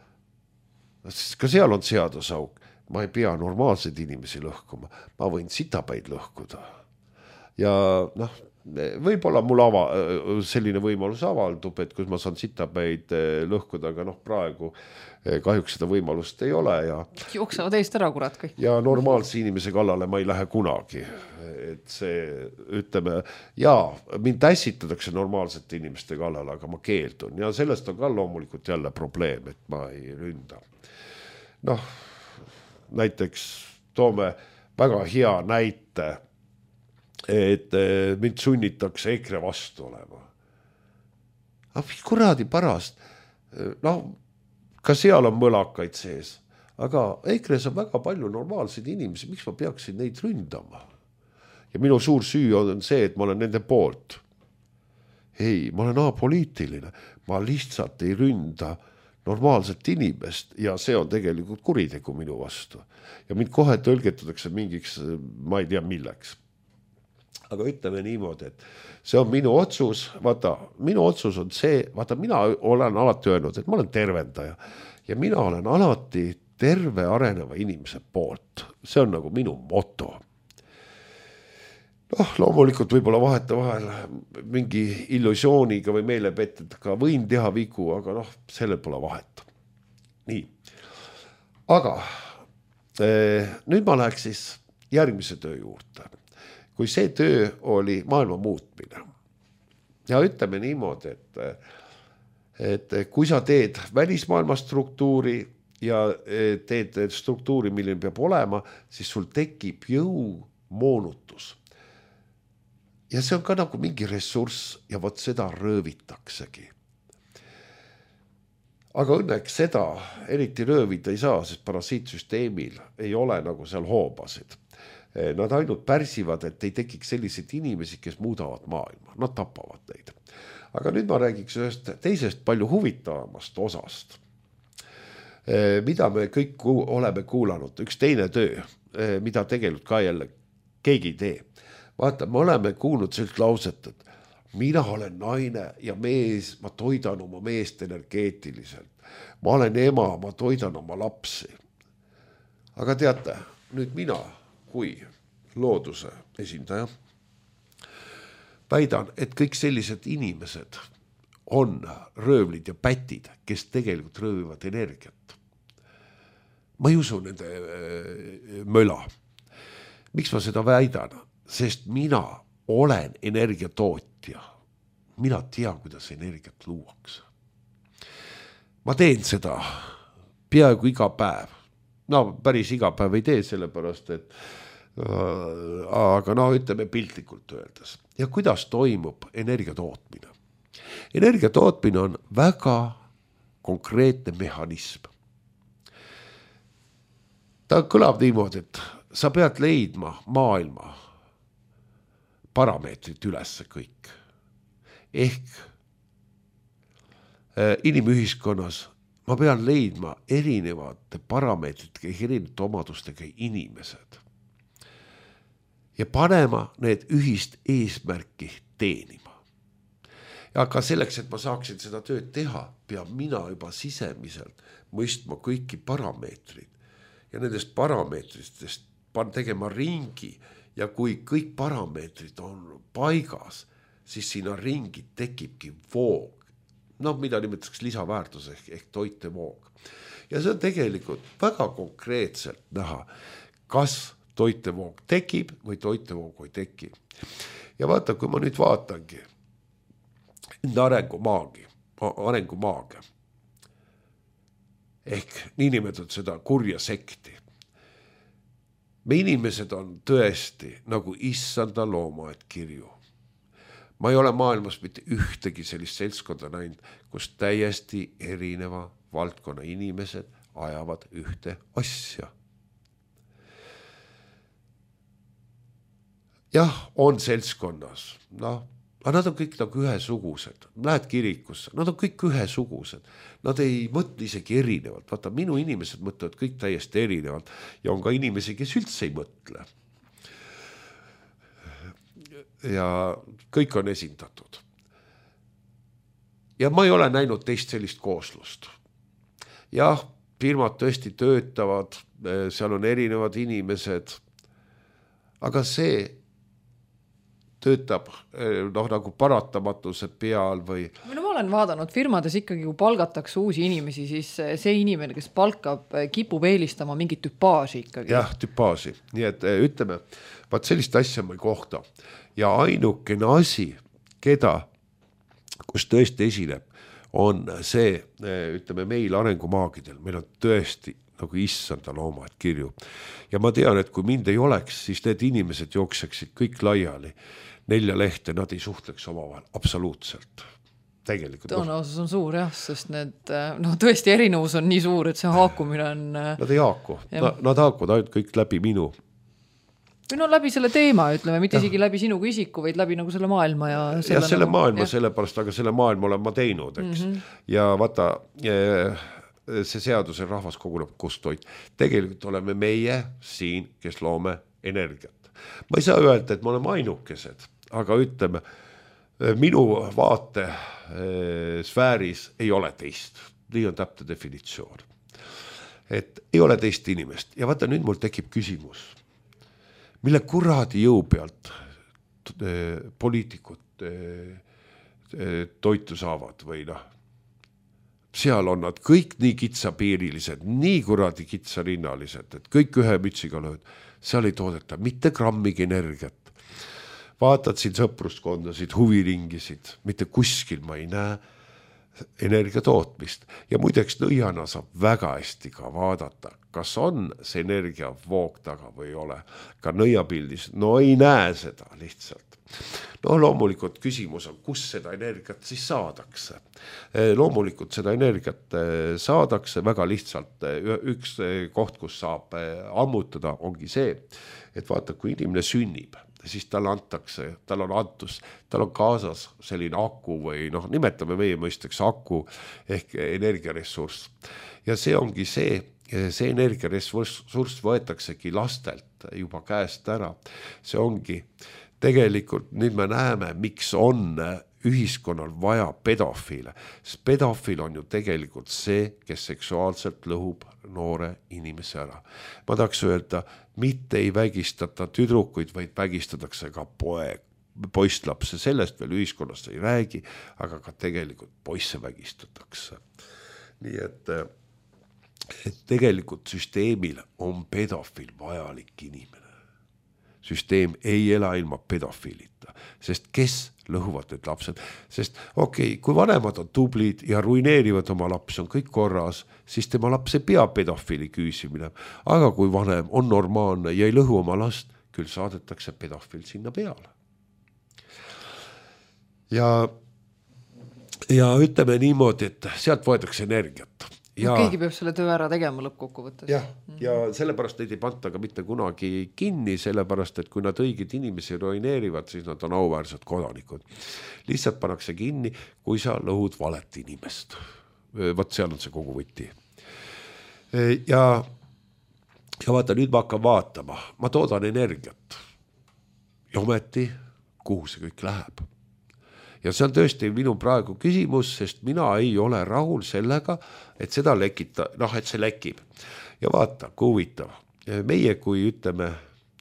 [SPEAKER 1] ka seal on seadusauk. Ma ei pea normaalseid inimesi lõhkuma, ma võin sitapäid lõhkuda. Ja võib-olla mul selline võimalus avaldub, et kus ma saan sitapäid lõhkuda, aga praegu kahjuks seda võimalust ei ole. Ja
[SPEAKER 2] jooksevad eest ära, kurat kõik.
[SPEAKER 1] Ja normaalse inimese kallale ma ei lähe kunagi. Et see, ütleme, mind ässitatakse normaalsete inimeste kallale, aga ma keeldun. Ja sellest on ka loomulikult jälle probleem, et ma ei ründa. Näiteks toome väga hea näite, et mind sunnitakse EKRE vastu olema. Aga kuradi parast, ka seal on mõlakaid sees, aga EKRE-s on väga palju normaalseid inimesi, miks ma peaksin neid ründama? Ja minu suur süü on see, et ma olen nende poolt. Ei, ma olen apoliitiline, ma lihtsalt ei ründa normaalset inimest ja see on tegelikult kuritegu minu vastu. Ja mind kohe tõlgetatakse mingiks, ma ei tea milleks. Aga ütleme niimoodi, et see on minu otsus, vaata, minu otsus on see, vaata, mina olen alati öelnud, et ma olen tervendaja ja mina olen alati terve areneva inimese poolt. See on nagu minu moto. Loomulikult võib-olla vahetevahel mingi illusiooniga või meelepettetega võin teha vigu, aga sellel pole vahet. Nii. Aga nüüd ma läheks siis järgmise töö juurde. Kui see töö oli maailma muutmine. Ja ütleme niimoodi, et kui sa teed välismaailma struktuuri ja teed struktuuri, milline peab olema, siis sul tekib jõumoonutus. Ja see on ka nagu mingi ressurss ja vot seda röövitaksegi. Aga õnneks seda eriti röövida ei saa, sest parasiitsüsteemil ei ole nagu seal hoobasid. Nad ainult pärsivad, et ei tekiks selliseid inimesi, kes muudavad maailma. Nad tapavad neid. Aga nüüd ma räägiks ühest teisest palju huvitavamast osast, mida me kõik oleme kuulanud. Üks teine töö, mida tegelikult ka jälle keegi ei tee. Vaata, me oleme kuulnud sellist lauset, et mina olen naine ja mees, ma toidan oma meest energeetiliselt. Ma olen ema, ma toidan oma lapsi. Aga teate, nüüd mina kui looduse esindaja väidan, et kõik sellised inimesed on röövlid ja pätid, kes tegelikult röövivad energiat. Ma ei usu nende möla. Miks ma seda väidan? Sest mina olen energiatootja. Mina tean, kuidas energiat luuakse. Ma teen seda peaaegu iga päev. No päris iga päev ei tee sellepärast, et aga ütleme piltlikult öeldes. Ja kuidas toimub energiatootmine? Energiatootmine on väga konkreetne mehhanism. Ta kõlab niimoodi, et sa pead leidma maailma parameetrit üles kõik. Ehk inimühiskonnas ma pean leidma erinevate parameetritega, erinevate omadustega inimesed ja panema need ühist eesmärki teenima. Aga selleks, et ma saaksin seda tööd teha, peab mina juba sisemiselt mõistma kõiki parameetrid ja nendest parameetritest tegema ringi ja kui kõik parameetrid on paigas, siis sinna ringi tekibki voog. Mida nimetaks lisaväärtus ehk toitevoog. Ja see on tegelikult väga konkreetselt näha, kas toitevoog tekib või toitevoog ei teki. Ja vaata, kui ma nüüd vaatangi enda arengumaagia ehk niinimetatud seda kurja sekti. Me inimesed on tõesti nagu issanda loomaaed kirju. Ma ei ole maailmas mitte ühtegi sellist seltskonda näinud, kus täiesti erineva valdkonna inimesed ajavad ühte asja. Jah, on seltskonnas, aga nad on kõik nagu ühesugused. Lähed kirikusse, nad on kõik ühesugused. Nad ei mõtle isegi erinevalt. Vaata, minu inimesed mõtlevad kõik täiesti erinevalt ja on ka inimesi, kes üldse ei mõtle. Ja kõik on esindatud. Ja ma ei ole näinud teist sellist kooslust. Jah, firmad tõesti töötavad, seal on erinevad inimesed, aga see töötab nagu paratamatuse peal või...
[SPEAKER 2] Ma olen vaadanud firmades ikkagi, kui palgatakse uusi inimesi, siis see inimene, kes palkab, kipub eelistama mingit tüpaaži ikkagi.
[SPEAKER 1] Jah, tüpaaži. Nii et ütleme, vaat sellist asja ma ei kohta. Ja ainukene asi, kus tõesti esineb, on see, ütleme meil arengumaagidel, meil on tõesti nagu issanda loomad kirju. Ja ma tean, et kui mind ei oleks, siis need inimesed jookseksid kõik laiali. 4 lehte, nad ei suhtleks omavahel absoluutselt. Tegelikult.
[SPEAKER 2] Tõenäosus on suur jah, sest need, tõesti erinevus on nii suur, et see haakumine on...
[SPEAKER 1] Nad ei haaku, nad haakuvad ainult kõik läbi minu.
[SPEAKER 2] Või läbi selle teema, ütleme, mitte isegi läbi sinu kui isiku, vaid läbi nagu selle maailma. Ja
[SPEAKER 1] selle maailma sellepärast, aga selle maailma olen ma teinud, eks. Ja vaata... see seaduse rahvas koguneb kustoit. Tegelikult oleme meie siin, kes loome energiat. Ma ei saa öelda, et me oleme ainukesed, aga ütleme, minu vaate sfääris ei ole teist. Nii on täpne definitsioon. Et ei ole teist inimest. Ja vaata, nüüd mul tekib küsimus. Mille kuradi jõu pealt poliitikud toitu saavad või seal on nad kõik nii kitsapiirilised, nii kuradi kitsarinnalised, et kõik ühe mütsiga lööd. Seal ei toodeta mitte grammigi energiat. Vaatad siin sõpruskondasid, huviringisid, mitte kuskil ma ei näe energia tootmist. Ja muideks nõiana saab väga hästi ka vaadata, kas on see energia voog taga või ei ole. Ka nõiapildis, ei näe seda lihtsalt. Loomulikult küsimus on, kus seda energiat siis saadakse. Loomulikult seda energiat saadakse väga lihtsalt. Üks koht, kus saab ammutada, ongi see, et vaata, kui inimene sünnib, siis tal antakse, tal on antus, tal on kaasas selline aku või nimetame meie mõisteks aku ehk energiaressurss. Ja see ongi see energiaressurss võetaksegi lastelt juba käest ära. See ongi tegelikult nüüd me näeme, miks on ühiskonnal vaja pedofiile, sest pedofiil on ju tegelikult see, kes seksuaalselt lõhub noore inimese ära. Ma tahaks öelda, mitte ei vägistata tüdrukuid, vaid vägistatakse ka poistlapse, sellest veel ühiskonnas ei räägi, aga ka tegelikult poisse vägistatakse. Nii et tegelikult süsteemil on pedofiil vajalik inimene. Süsteem ei ela ilma pedofiilita, sest kes lõhuvad need lapsed, sest kui vanemad on tublid ja ruineerivad oma lapsi, on kõik korras, siis tema laps ei pea pedofiili küüsi minema, aga kui vanem on normaalne ja ei lõhu oma last, küll saadetakse pedofiil sinna peale. Ja ütleme niimoodi, et sealt võetakse energiat.
[SPEAKER 2] Ja, keegi peab selle töö ära tegema lõppkokkuvõttes.
[SPEAKER 1] Ja sellepärast neid ei panta ka mitte kunagi kinni, sellepärast, et kui nad õiged inimesi ruineerivad, siis nad on auväärsed kodanikud. Lihtsalt pannakse kinni, kui sa lõhud valet inimest. Võt seal on see kogu võti. Ja vaata, nüüd ma hakkan vaatama. Ma toodan energiat. Ja ometi, kuhu see kõik läheb? Ja see on tõesti minu praegu küsimus, sest mina ei ole rahul sellega, et seda lekita, et see lekib. Ja vaata, kui huvitav. Meie, kui ütleme,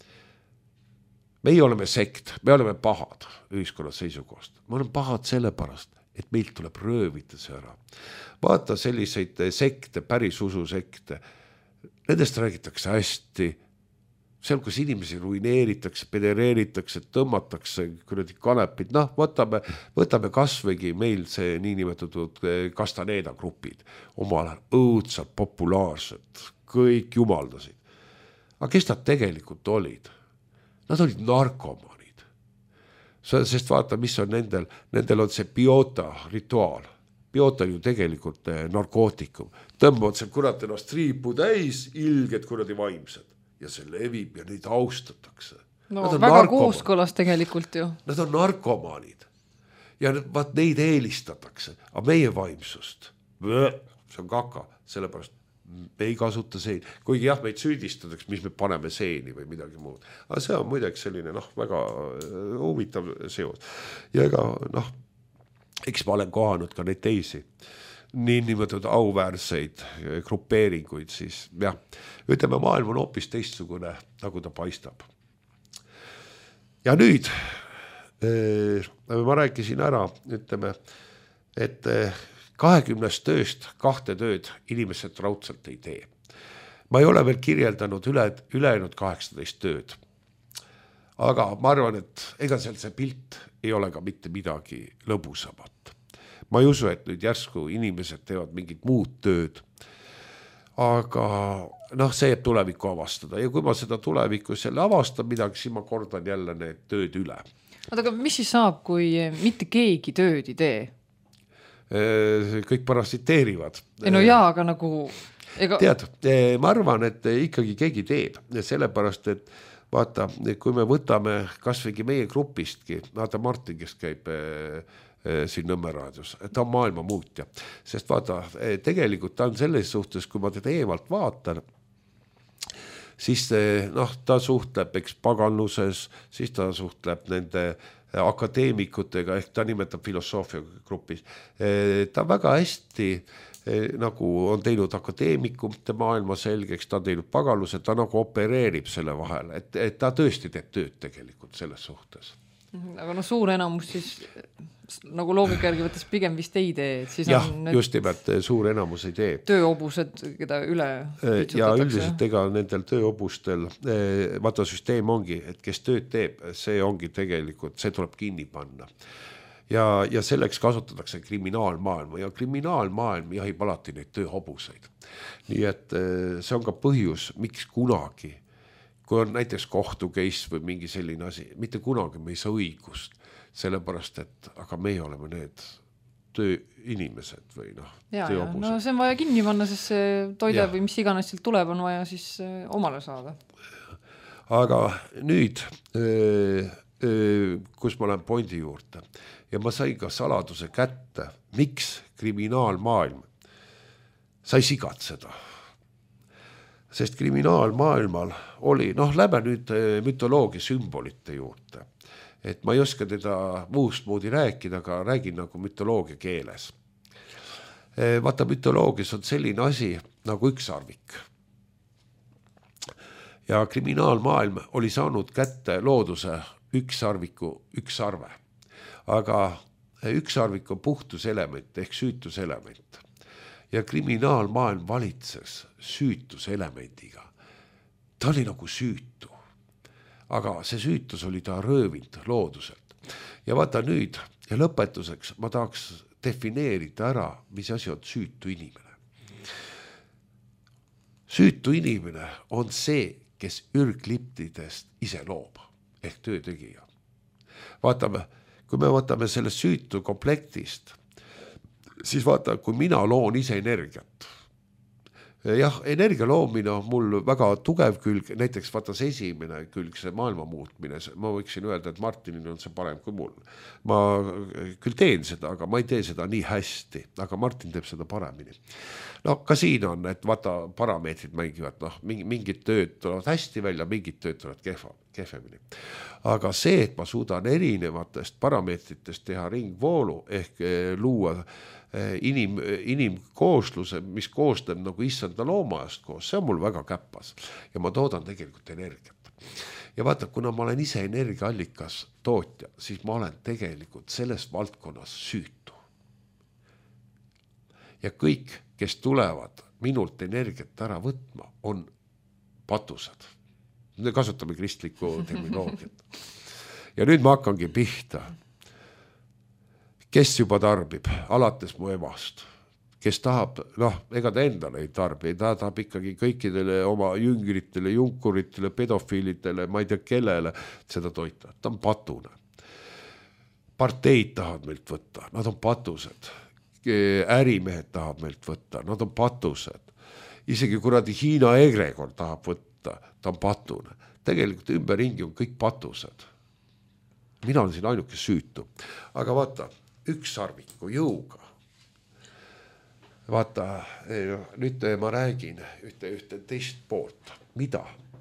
[SPEAKER 1] meie oleme sekt, me oleme pahad ühiskonna seisukohast. Me oleme pahad sellepärast, et meilt tuleb röövida see ära. Vaata selliseid sekte, päris ususekte, nendest räägitakse hästi. Seal, kus inimesi ruineeritakse, pedereeritakse, tõmmatakse kanepid, võtame kasvõigi meil see niinimetatud Castaneda grupid, omal õudsad, populaarsed, kõik jumaldasid. Aga kes nad tegelikult olid? Nad olid narkomanid. Sest vaata, mis on nendel on see biota rituaal. Biota on ju tegelikult narkootikum. Tõmbavad seal kurat ennast triipu täis, ilged kuradi vaimsed. Ja see levib ja neid austatakse.
[SPEAKER 2] No väga kooskõlas tegelikult ju.
[SPEAKER 1] Nad on narkomaanid. Ja neid eelistatakse. Aga meie vaimsust, see on kaka, sellepärast me ei kasuta seeni. Kuigi meid süüdistatakse, mis me paneme seeni või midagi muud. Aga see on muideks selline väga huvitav seos. Ja eks ma olen kohanud ka neid teisi niimoodi auväärseid grupeeringuid, siis ütleme, maailm on hoopis teistsugune, nagu ta paistab. Ja nüüd ma rääkisin ära, ütleme, et 20 tööst 2 tööd inimesed raudselt ei tee. Ma ei ole veel kirjeldanud ülejäänud 18 tööd. Aga ma arvan, et ega seal see pilt ei ole ka mitte midagi lõbusamat. Ma ei usu, et nüüd järsku inimesed teevad mingit muud tööd, aga see jääb tulevikku avastada ja kui ma seda tulevikus jälle avastan midagi, siis ma kordan jälle need tööd üle.
[SPEAKER 2] Aga mis siis saab, kui mitte keegi tööd ei tee?
[SPEAKER 1] Kõik parasiteerivad.
[SPEAKER 2] No jaa, aga nagu...
[SPEAKER 1] Tead, ma arvan, et ikkagi keegi teeb, sellepärast, et vaata, kui me võtame kasvõigi meie grupistki, vaata Martin, kes käib siin Nõmme raadios, ta on maailma muutja, sest vaata, tegelikult ta on selles suhtes, kui ma teda eemalt vaatan, siis ta suhtleb paganluses, siis ta suhtleb nende akadeemikutega, ehk ta nimetab filosoofia grupis. Ta väga hästi nagu on teinud akadeemikumte maailma selgeks, ta on teinud paganluse, ta nagu opereerib selle vahel, et ta tõesti teeb tööd tegelikult selles suhtes.
[SPEAKER 2] Aga suur enamus siis nagu loogika järgi võttes pigem vist ei tee. Siis
[SPEAKER 1] just nimelt suur enamus ei tee.
[SPEAKER 2] Tööobused, keda üle pitsutatakse. Ja
[SPEAKER 1] üldiselt ega nendel tööobustel, vaata süsteem ongi, et kes tööd teeb, see ongi tegelikult, see tuleb kinni panna. Ja selleks kasutatakse kriminaalmaailma ja kriminaalmaailm jahib alati neid tööhobuseid. Nii et see on ka põhjus, miks kunagi, kui on näiteks kohtukeis või mingi selline asi, mitte kunagi me ei saa õigust, sellepärast, et aga meie oleme need tööinimesed või tööobused.
[SPEAKER 2] No see on vaja kinni panna, sest see toide või mis iganes sealt tuleb, on vaja siis omale saada.
[SPEAKER 1] Aga nüüd, kus ma olen pointi juurde ja ma sain ka saladuse kätte, miks kriminaalmaailm sai sigatseda. Sest kriminaalmaailmal oli, lähme nüüd mütoloogia sümbolite juurde. et ma ei oska teda muust moodi rääkida, aga räägin nagu mütoloogia keeles. Vaata, mütoloogias on selline asi nagu ükssarvik. Ja kriminaalmaailm oli saanud kätte looduse ükssarve. Aga ükssarvik on puhtuselement ehk süütuselement. Ja kriminaalmaailm valitses süütuselemendiga. Ta oli nagu süütu. Aga see süütus oli ta röövinud looduselt. Ja vaata nüüd, ja lõpetuseks ma tahaks defineerida ära, mis asi on süütu inimene. Süütu inimene on see, kes ürgliptidest ise loob, ehk töötegija. Vaatame, kui me vaatame sellest süütu komplektist, siis vaata, kui mina loon ise energiat. Jah, energia loomine on mul väga tugev külg, näiteks vaata see esimene külg, see maailma muutmine, ma võiksin öelda, et Martinil on see parem kui mul. Ma küll teen seda, aga ma ei tee seda nii hästi, aga Martin teeb seda paremini. No ka siin on, et vaata parameetrid mängivad, mingid tööd tulevad hästi välja, mingid tööd tulevad kehvemini. Aga see, et ma suudan erinevatest parameetritest teha ringvoolu ehk luua inimkoosluse, mis koostab nagu issanda loomajast koos, see on mul väga käpas ja ma toodan tegelikult energiat. Ja vaata, kuna ma olen ise energiaallikas tootja, siis ma olen tegelikult selles valdkonnas süütu. Ja kõik, kes tulevad minult energiat ära võtma, on patused. Me kasutame kristlikku terminoloogiat. Ja nüüd ma hakkangi pihta. Kes juba tarbib, alates mu emast, kes tahab, ega ta endale ei tarbi, ta tahab ikkagi kõikidele oma jüngritele, junkuritele, pedofiilidele, ma ei tea kellele seda toita. Ta on patune. Parteid tahavad meilt võtta, nad on patused. Ärimehed tahavad meilt võtta, nad on patused. Isegi kuradi Hiina egregor tahab võtta, ta on patune. Tegelikult ümberringi on kõik patused. Mina olen siin ainuke süütu. Aga vaata, ükssarviku jõuga. Vaata, nüüd ma räägin ühte teist poolt. Mida?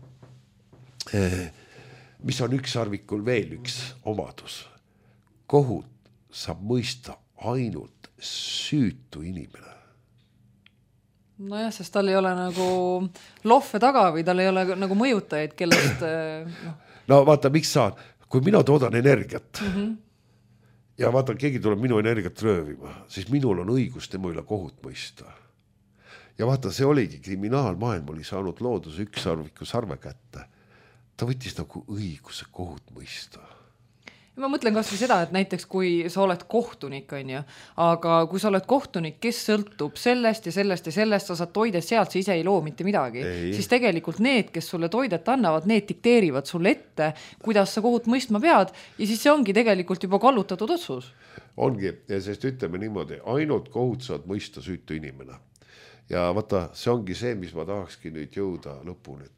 [SPEAKER 1] Mis on ükssarvikul veel üks omadus? Kohut saab mõista ainult süütu inimene.
[SPEAKER 2] Nojah, sest tal ei ole nagu lohve taga või tal ei ole nagu mõjutajaid, kellest...
[SPEAKER 1] No vaata, miks saan? Kui mina toodan energiat, ja vaata, keegi tuleb minu energiat röövima, siis minul on õigus tema üle kohut mõista. Ja vaata, see oligi kriminaalmaailm oli saanud looduse ükssarviku sarve kätte. Ta võttis nagu õiguse kohut mõista.
[SPEAKER 2] Ma mõtlen kas või seda, et näiteks kui sa oled kohtunik, aga kui sa oled kohtunik, kes sõltub sellest ja sellest ja sellest, sa saad toidet sealt, sa ise ei loo mitte midagi, siis tegelikult need, kes sulle toidet annavad, need dikteerivad sulle ette, kuidas sa kohut mõistma pead ja siis see ongi tegelikult juba kallutatud otsus.
[SPEAKER 1] Ongi, ja sest ütleme niimoodi, ainult kohut saad mõista süütu inimene. Ja vaata, see ongi see, mis ma tahakski nüüd jõuda lõpuni.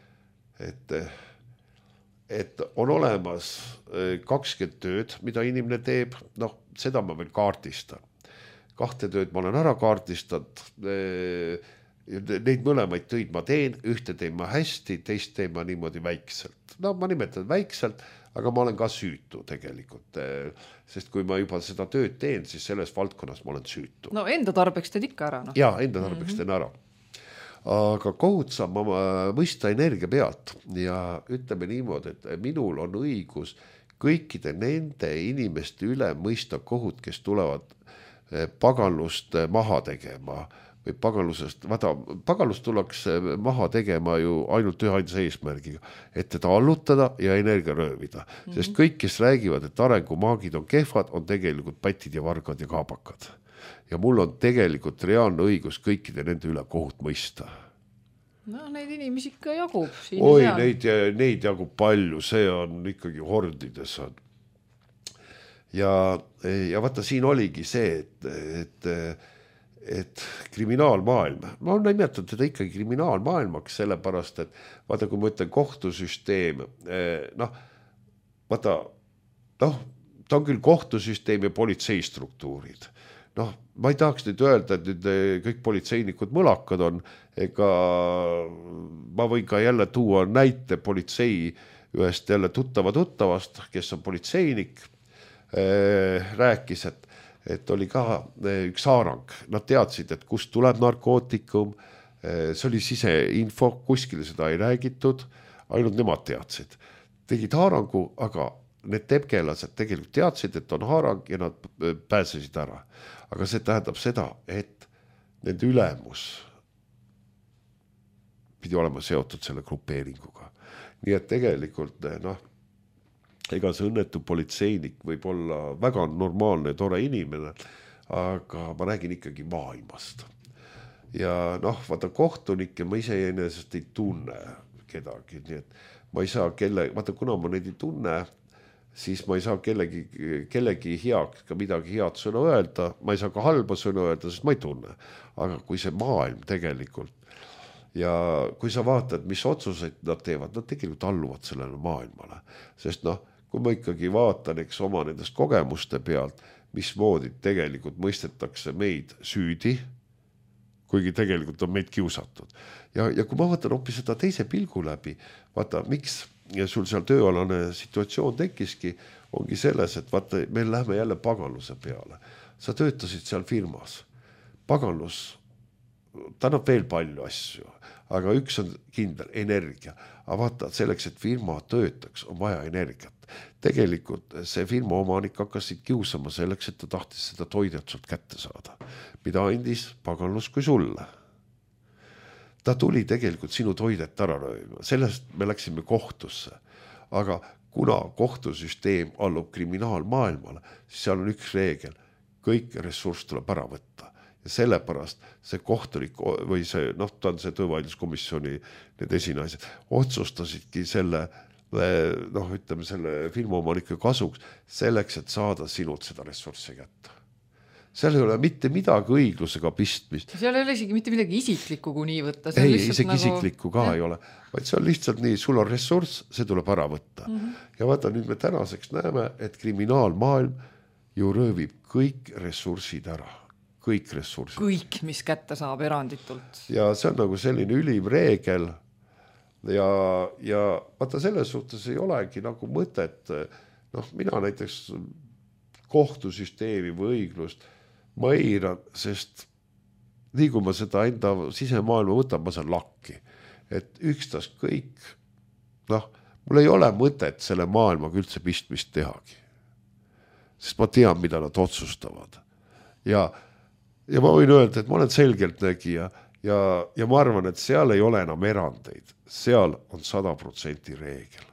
[SPEAKER 1] Et on olemas 20 tööd, mida inimene teeb, seda ma veel kaardistan. 2 tööd ma olen ära kaardistanud, neid mõlemaid töid ma teen, ühte teen ma hästi, teist teen ma niimoodi väikselt. Ma nimetan väikselt, aga ma olen ka süütu tegelikult, sest kui ma juba seda tööd teen, siis selles valdkonnas ma olen süütu.
[SPEAKER 2] No enda tarbeks teed ikka ära.
[SPEAKER 1] Jaa, enda tarbeks teen ära. Aga kohut saab ma mõista energia pealt ja ütleme niimoodi, et minul on õigus kõikide nende inimeste üle mõista kohut, kes tulevad paganlust maha tegema või paganlust tuleks maha tegema ju ainult üheainsa eesmärgiga, et teda allutada ja energia röövida. Sest kõik, kes räägivad, et arengumaagid on kehvad, on tegelikult pätid ja vargad ja kaabakad. Ja mul on tegelikult reaalne õigus kõikide nende üle kohut mõista.
[SPEAKER 2] No neid inimesi ikka jagub.
[SPEAKER 1] Oi, neid jagub palju, see on ikkagi hordides. Ja vaata, siin oligi see, et kriminaalmaailm, ma nimetan teda ikkagi kriminaalmaailmaks, sellepärast, et vaata, kui ma ütlen kohtusüsteem, vaata, ta on küll kohtusüsteem ja politseistruktuurid. Ma ei tahaks nüüd öelda, et nüüd kõik politseinikud mõlakad on, ega ma võin ka jälle tuua näite politsei ühest jälle tuttavast, kes on politseinik, rääkis, et oli ka üks haarang. Nad teadsid, et kust tuleb narkootikum, see oli siseinfo, kuskile seda ei räägitud, ainult nemad teadsid. Tegid haarangu, aga need tebkelased tegelikult teadsid, et on haarang ja nad pääsesid ära. Aga see tähendab seda, et nende ülemus pidi olema seotud selle grupeeringuga. Nii et tegelikult, ega see õnnetu politseinik võib olla väga normaalne ja tore inimene, aga ma räägin ikkagi maailmast. Ja vaata kohtunikke ma iseenesest ei tunne kedagi, nii et ma ei saa vaata kuna ma neid ei tunne, siis ma ei saa kellegi heaks ka midagi head sõna öelda, ma ei saa ka halba sõna öelda, sest ma ei tunne. Aga kui see maailm tegelikult ja kui sa vaatad, mis otsuseid nad teevad, nad tegelikult alluvad sellele maailmale. Sest kui ma ikkagi vaatan, eks oma nendest kogemuste pealt, mismoodi tegelikult mõistetakse meid süüdi, kuigi tegelikult on meid kiusatud. Ja kui ma vaatan hoopis seda teise pilgu läbi, vaata, miks sul seal tööalane situatsioon tekkiski, ongi selles, et vaata, meil läheme jälle paganluse peale. Sa töötasid seal firmas. Paganlus, ta annab veel palju asju, aga üks on kindel, energia. Aga vaata, selleks, et firma töötaks, on vaja energiat. Tegelikult see firma omanik hakkasid kiusama selleks, et ta tahtis seda toidet sult kätte saada. Mida andis paganlus kui sulle. Ta tuli tegelikult sinu toidet ära röövima. Sellest me läksime kohtusse. Aga kuna kohtusüsteem allub kriminaalmaailmale, siis seal on üks reegel. Kõik ressurss tuleb ära võtta. Ja sellepärast see kohtulik või see, ta on see töövaidluskomisjoni need esinaised, otsustasidki selle ütleme selle firmaomaniku kasuks selleks, et saada sinult seda ressurssi kätte. Seal ei ole mitte midagi õiglusega pistmist.
[SPEAKER 2] Seal ei ole isegi mitte midagi isiklikku, kui nii võtta.
[SPEAKER 1] Ei, isegi isiklikku ka ei ole. Vaid see on lihtsalt nii, sul on ressurss, see tuleb ära võtta. Ja vaata, nüüd me tänaseks näeme, et kriminaalmaailm ju röövib kõik ressursid ära. Kõik ressursid.
[SPEAKER 2] Kõik, mis kätte saab eranditult.
[SPEAKER 1] Ja see on nagu selline ülim reegel. Ja vaata, selles suhtes ei olegi nagu mõtet, mina näiteks kohtusüsteemi või õiglust ma eiran, sest nii kui ma seda enda sisemaailma võtan, ma saan lakki. Et ükstas kõik, mul ei ole mõtet selle maailmaga üldse pistmist tehagi. Sest ma tean, mida nad otsustavad. Ja ma võin öelda, et ma olen selgelt nägija ja ma arvan, et seal ei ole enam erandeid. Seal on 100% reegel.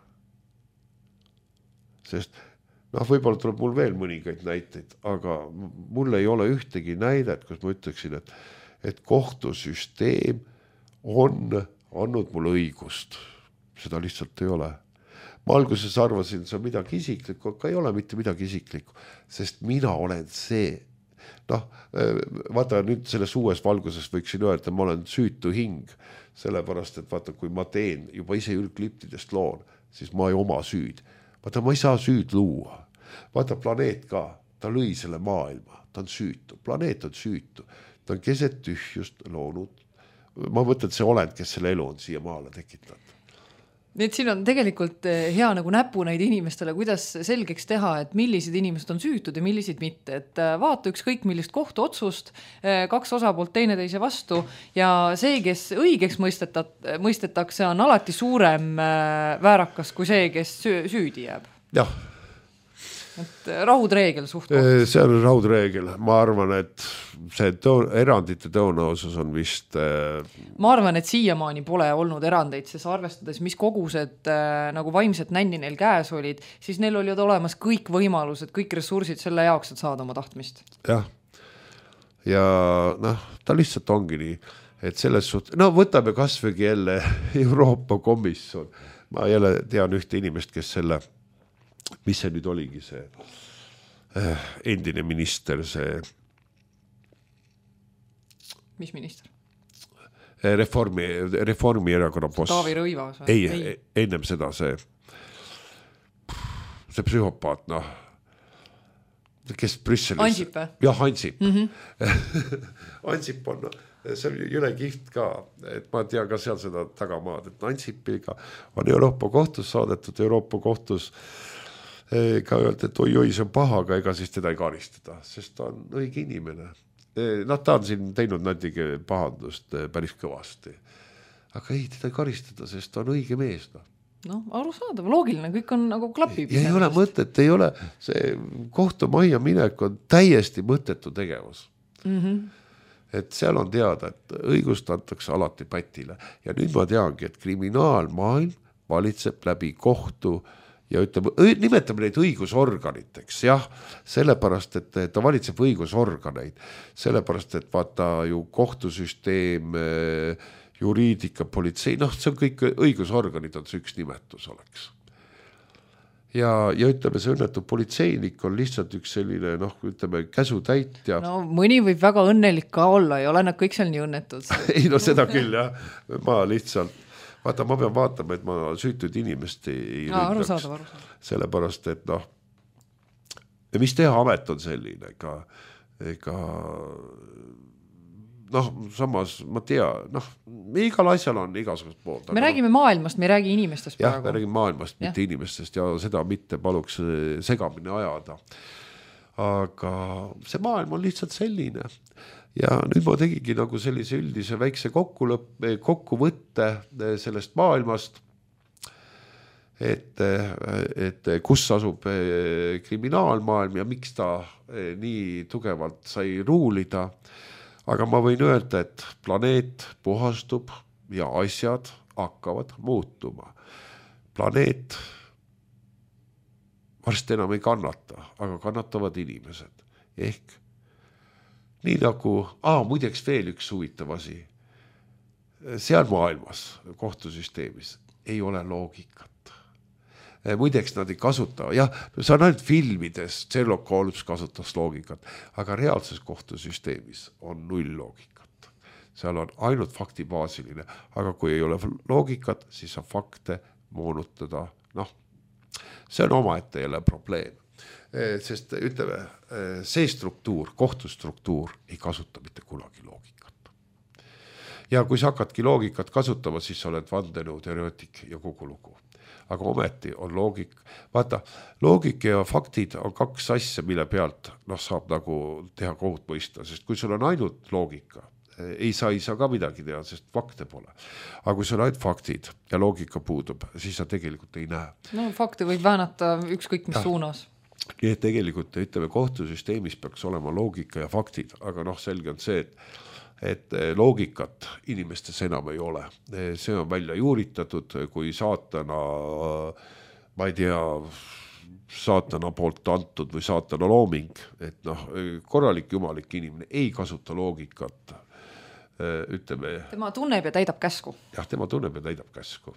[SPEAKER 1] Sest võib-olla tuleb mul veel mõningaid näiteid, aga mul ei ole ühtegi näidet, kus ma ütleksin, et kohtusüsteem on andnud mulle õigust. Seda lihtsalt ei ole. Ma alguses arvasin, see on midagi isiklikku, aga ei ole mitte midagi isiklikku, sest mina olen see. Vaata nüüd selles uues valguses võiksin öelda, ma olen süütu hing, sellepärast, et vaata, kui ma teen juba ise ülkliptidest loon, siis ma ei oma süüd. Vaata, ma ei saa süüd luua. Vaata, planeet ka, ta lõi selle maailma, ta on süütu. Planeet on süütu. Ta on keset tühjust loonud. Ma mõtlen, see olend, kes selle elu on siia maale tekitanud.
[SPEAKER 2] Nii et siin on tegelikult hea nagu näpunäid inimestele, kuidas selgeks teha, et millised inimesed on süütud ja millised mitte. Et vaata ükskõik millist kohtuotsust, kaks osapoolt teineteise vastu ja see, kes õigeks mõistetakse, on alati suurem väärakas kui see, kes süüdi jääb.
[SPEAKER 1] Jah.
[SPEAKER 2] Et raudreegel suht-koht.
[SPEAKER 1] See on raudreegel. Ma arvan, et see erandite tõenäosus on vist...
[SPEAKER 2] Ma arvan, et siiamaani pole olnud erandeid, sest arvestades, mis kogused nagu vaimset nänni neil käes olid, siis neil olid olemas kõik võimalused, kõik ressursid selle jaoks, et saada oma tahtmist.
[SPEAKER 1] Jah. Ja ta lihtsalt ongi nii, et selles suhtes... võtame kasvõgi jälle Euroopa Komisjon. Ma jälle tean ühte inimest, kes selle... mis see nüüd oligi see endine minister, see...
[SPEAKER 2] Mis minister?
[SPEAKER 1] Reformierakonna boss.
[SPEAKER 2] Taavi Rõivas?
[SPEAKER 1] Ei, ennem seda see psühhopaat, kes Brüsselis...
[SPEAKER 2] Ansip või?
[SPEAKER 1] Jah, Ansip. Ansip on see on jüle kihvt ka, et ma tean ka seal seda tagamaad, et Ansipiga on Euroopa kohtus saadetud, Euroopa kohtus ka öelda, et oi, see on paha, aga ega siis teda ei karistada, sest ta on õige inimene. Ta on siin teinud natuke pahandust päris kõvasti. Aga ei, teda ei karistada, sest ta on õige mees.
[SPEAKER 2] Arusaadav, loogiline, kõik on nagu klapib.
[SPEAKER 1] Ja ei ole mõtet, ei ole, see kohtumajja minek on täiesti mõttetu tegevus. Et seal on teada, et õigust antakse alati pätile. Ja nüüd ma teangi, et kriminaalmaailm valitseb läbi kohtu ja ütleme, nimetame neid õigusorganiteks, jah, sellepärast, et ta valitseb õigusorganeid, sellepärast, et vaata ju kohtusüsteem, juriidika, politsei, see on kõik õigusorganid on see üks nimetus oleks. Ja ütleme, see õnnetu politseinik on lihtsalt üks selline, ütleme, käsutäitja.
[SPEAKER 2] Mõni võib väga õnnelik ka olla, ei ole nad kõik seal nii õnnetud.
[SPEAKER 1] Ei, seda küll, jah. Ma lihtsalt, vaata, ma pean vaatama, et ma süütud inimest ei ründaks.
[SPEAKER 2] Arusaadav.
[SPEAKER 1] Sellepärast, et mis teha amet on selline, ega samas ma tea, igal asjal on igasugust poolt.
[SPEAKER 2] Me räägime maailmast, me ei räägi inimestest
[SPEAKER 1] praegu. Jah, me räägime maailmast, mitte inimestest ja seda mitte paluks segamini ajada. Aga see maailm on lihtsalt selline. Ja nüüd ma tegigi nagu sellise üldise väikse kokkuvõtte sellest maailmast, et kus asub kriminaalmaailm ja miks ta nii tugevalt sai ruulida. Aga ma võin öelda, et planeet puhastub ja asjad hakkavad muutuma. Planeet varsti enam ei kannata, aga kannatavad inimesed. Ehk nii nagu, muideks veel üks huvitav asi. Seal maailmas, kohtusüsteemis, ei ole loogikat. Muideks nad ei kasuta, see on ainult filmides, Sherlock Holmes kasutas loogikat, aga reaalses kohtusüsteemis on null loogikat. Seal on ainult faktibaasiline, aga kui ei ole loogikat, siis on fakte moonutada, see on omaette jälle probleem. Sest ütleme, see struktuur, kohtustruktuur ei kasuta mitte kunagi loogikat. Ja kui sa hakkadki loogikat kasutama, siis sa oled vandenõu teoreetik ja kogu lugu. Aga ometi on loogik. Vaata, loogik ja faktid on kaks asja, mille pealt saab nagu teha kohut mõista, sest kui sul on ainult loogika, ei saa ka midagi teha, sest fakte pole. Aga kui sul on ainult faktid ja loogika puudub, siis sa tegelikult ei näe.
[SPEAKER 2] Fakte võib väänata ükskõik mis suunas.
[SPEAKER 1] Nii et tegelikult ütleme, kohtusüsteemis peaks olema loogika ja faktid, aga selge on see, et loogikat inimestes enam ei ole. See on välja juuritatud, kui saatana, ma ei tea, saatana poolt antud või saatana looming, et korralik jumalik inimene ei kasuta loogikat, ütleme.
[SPEAKER 2] Tema tunneb ja täidab käsku.
[SPEAKER 1] Jah, tema tunneb ja täidab käsku.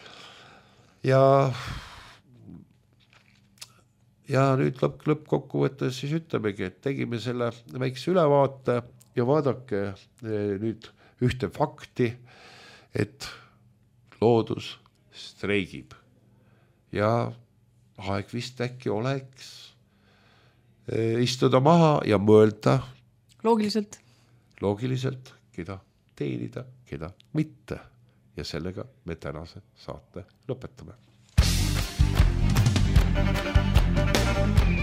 [SPEAKER 1] Ja nüüd lõppkokkuvõttes siis ütlemegi, et tegime selle väikse ülevaate ja vaadake nüüd ühte fakti, et loodus streigib ja aeg vist äkki oleks istuda maha ja mõelda
[SPEAKER 2] loogiliselt,
[SPEAKER 1] keda teenida, keda mitte. Ja sellega me tänase saate lõpetame.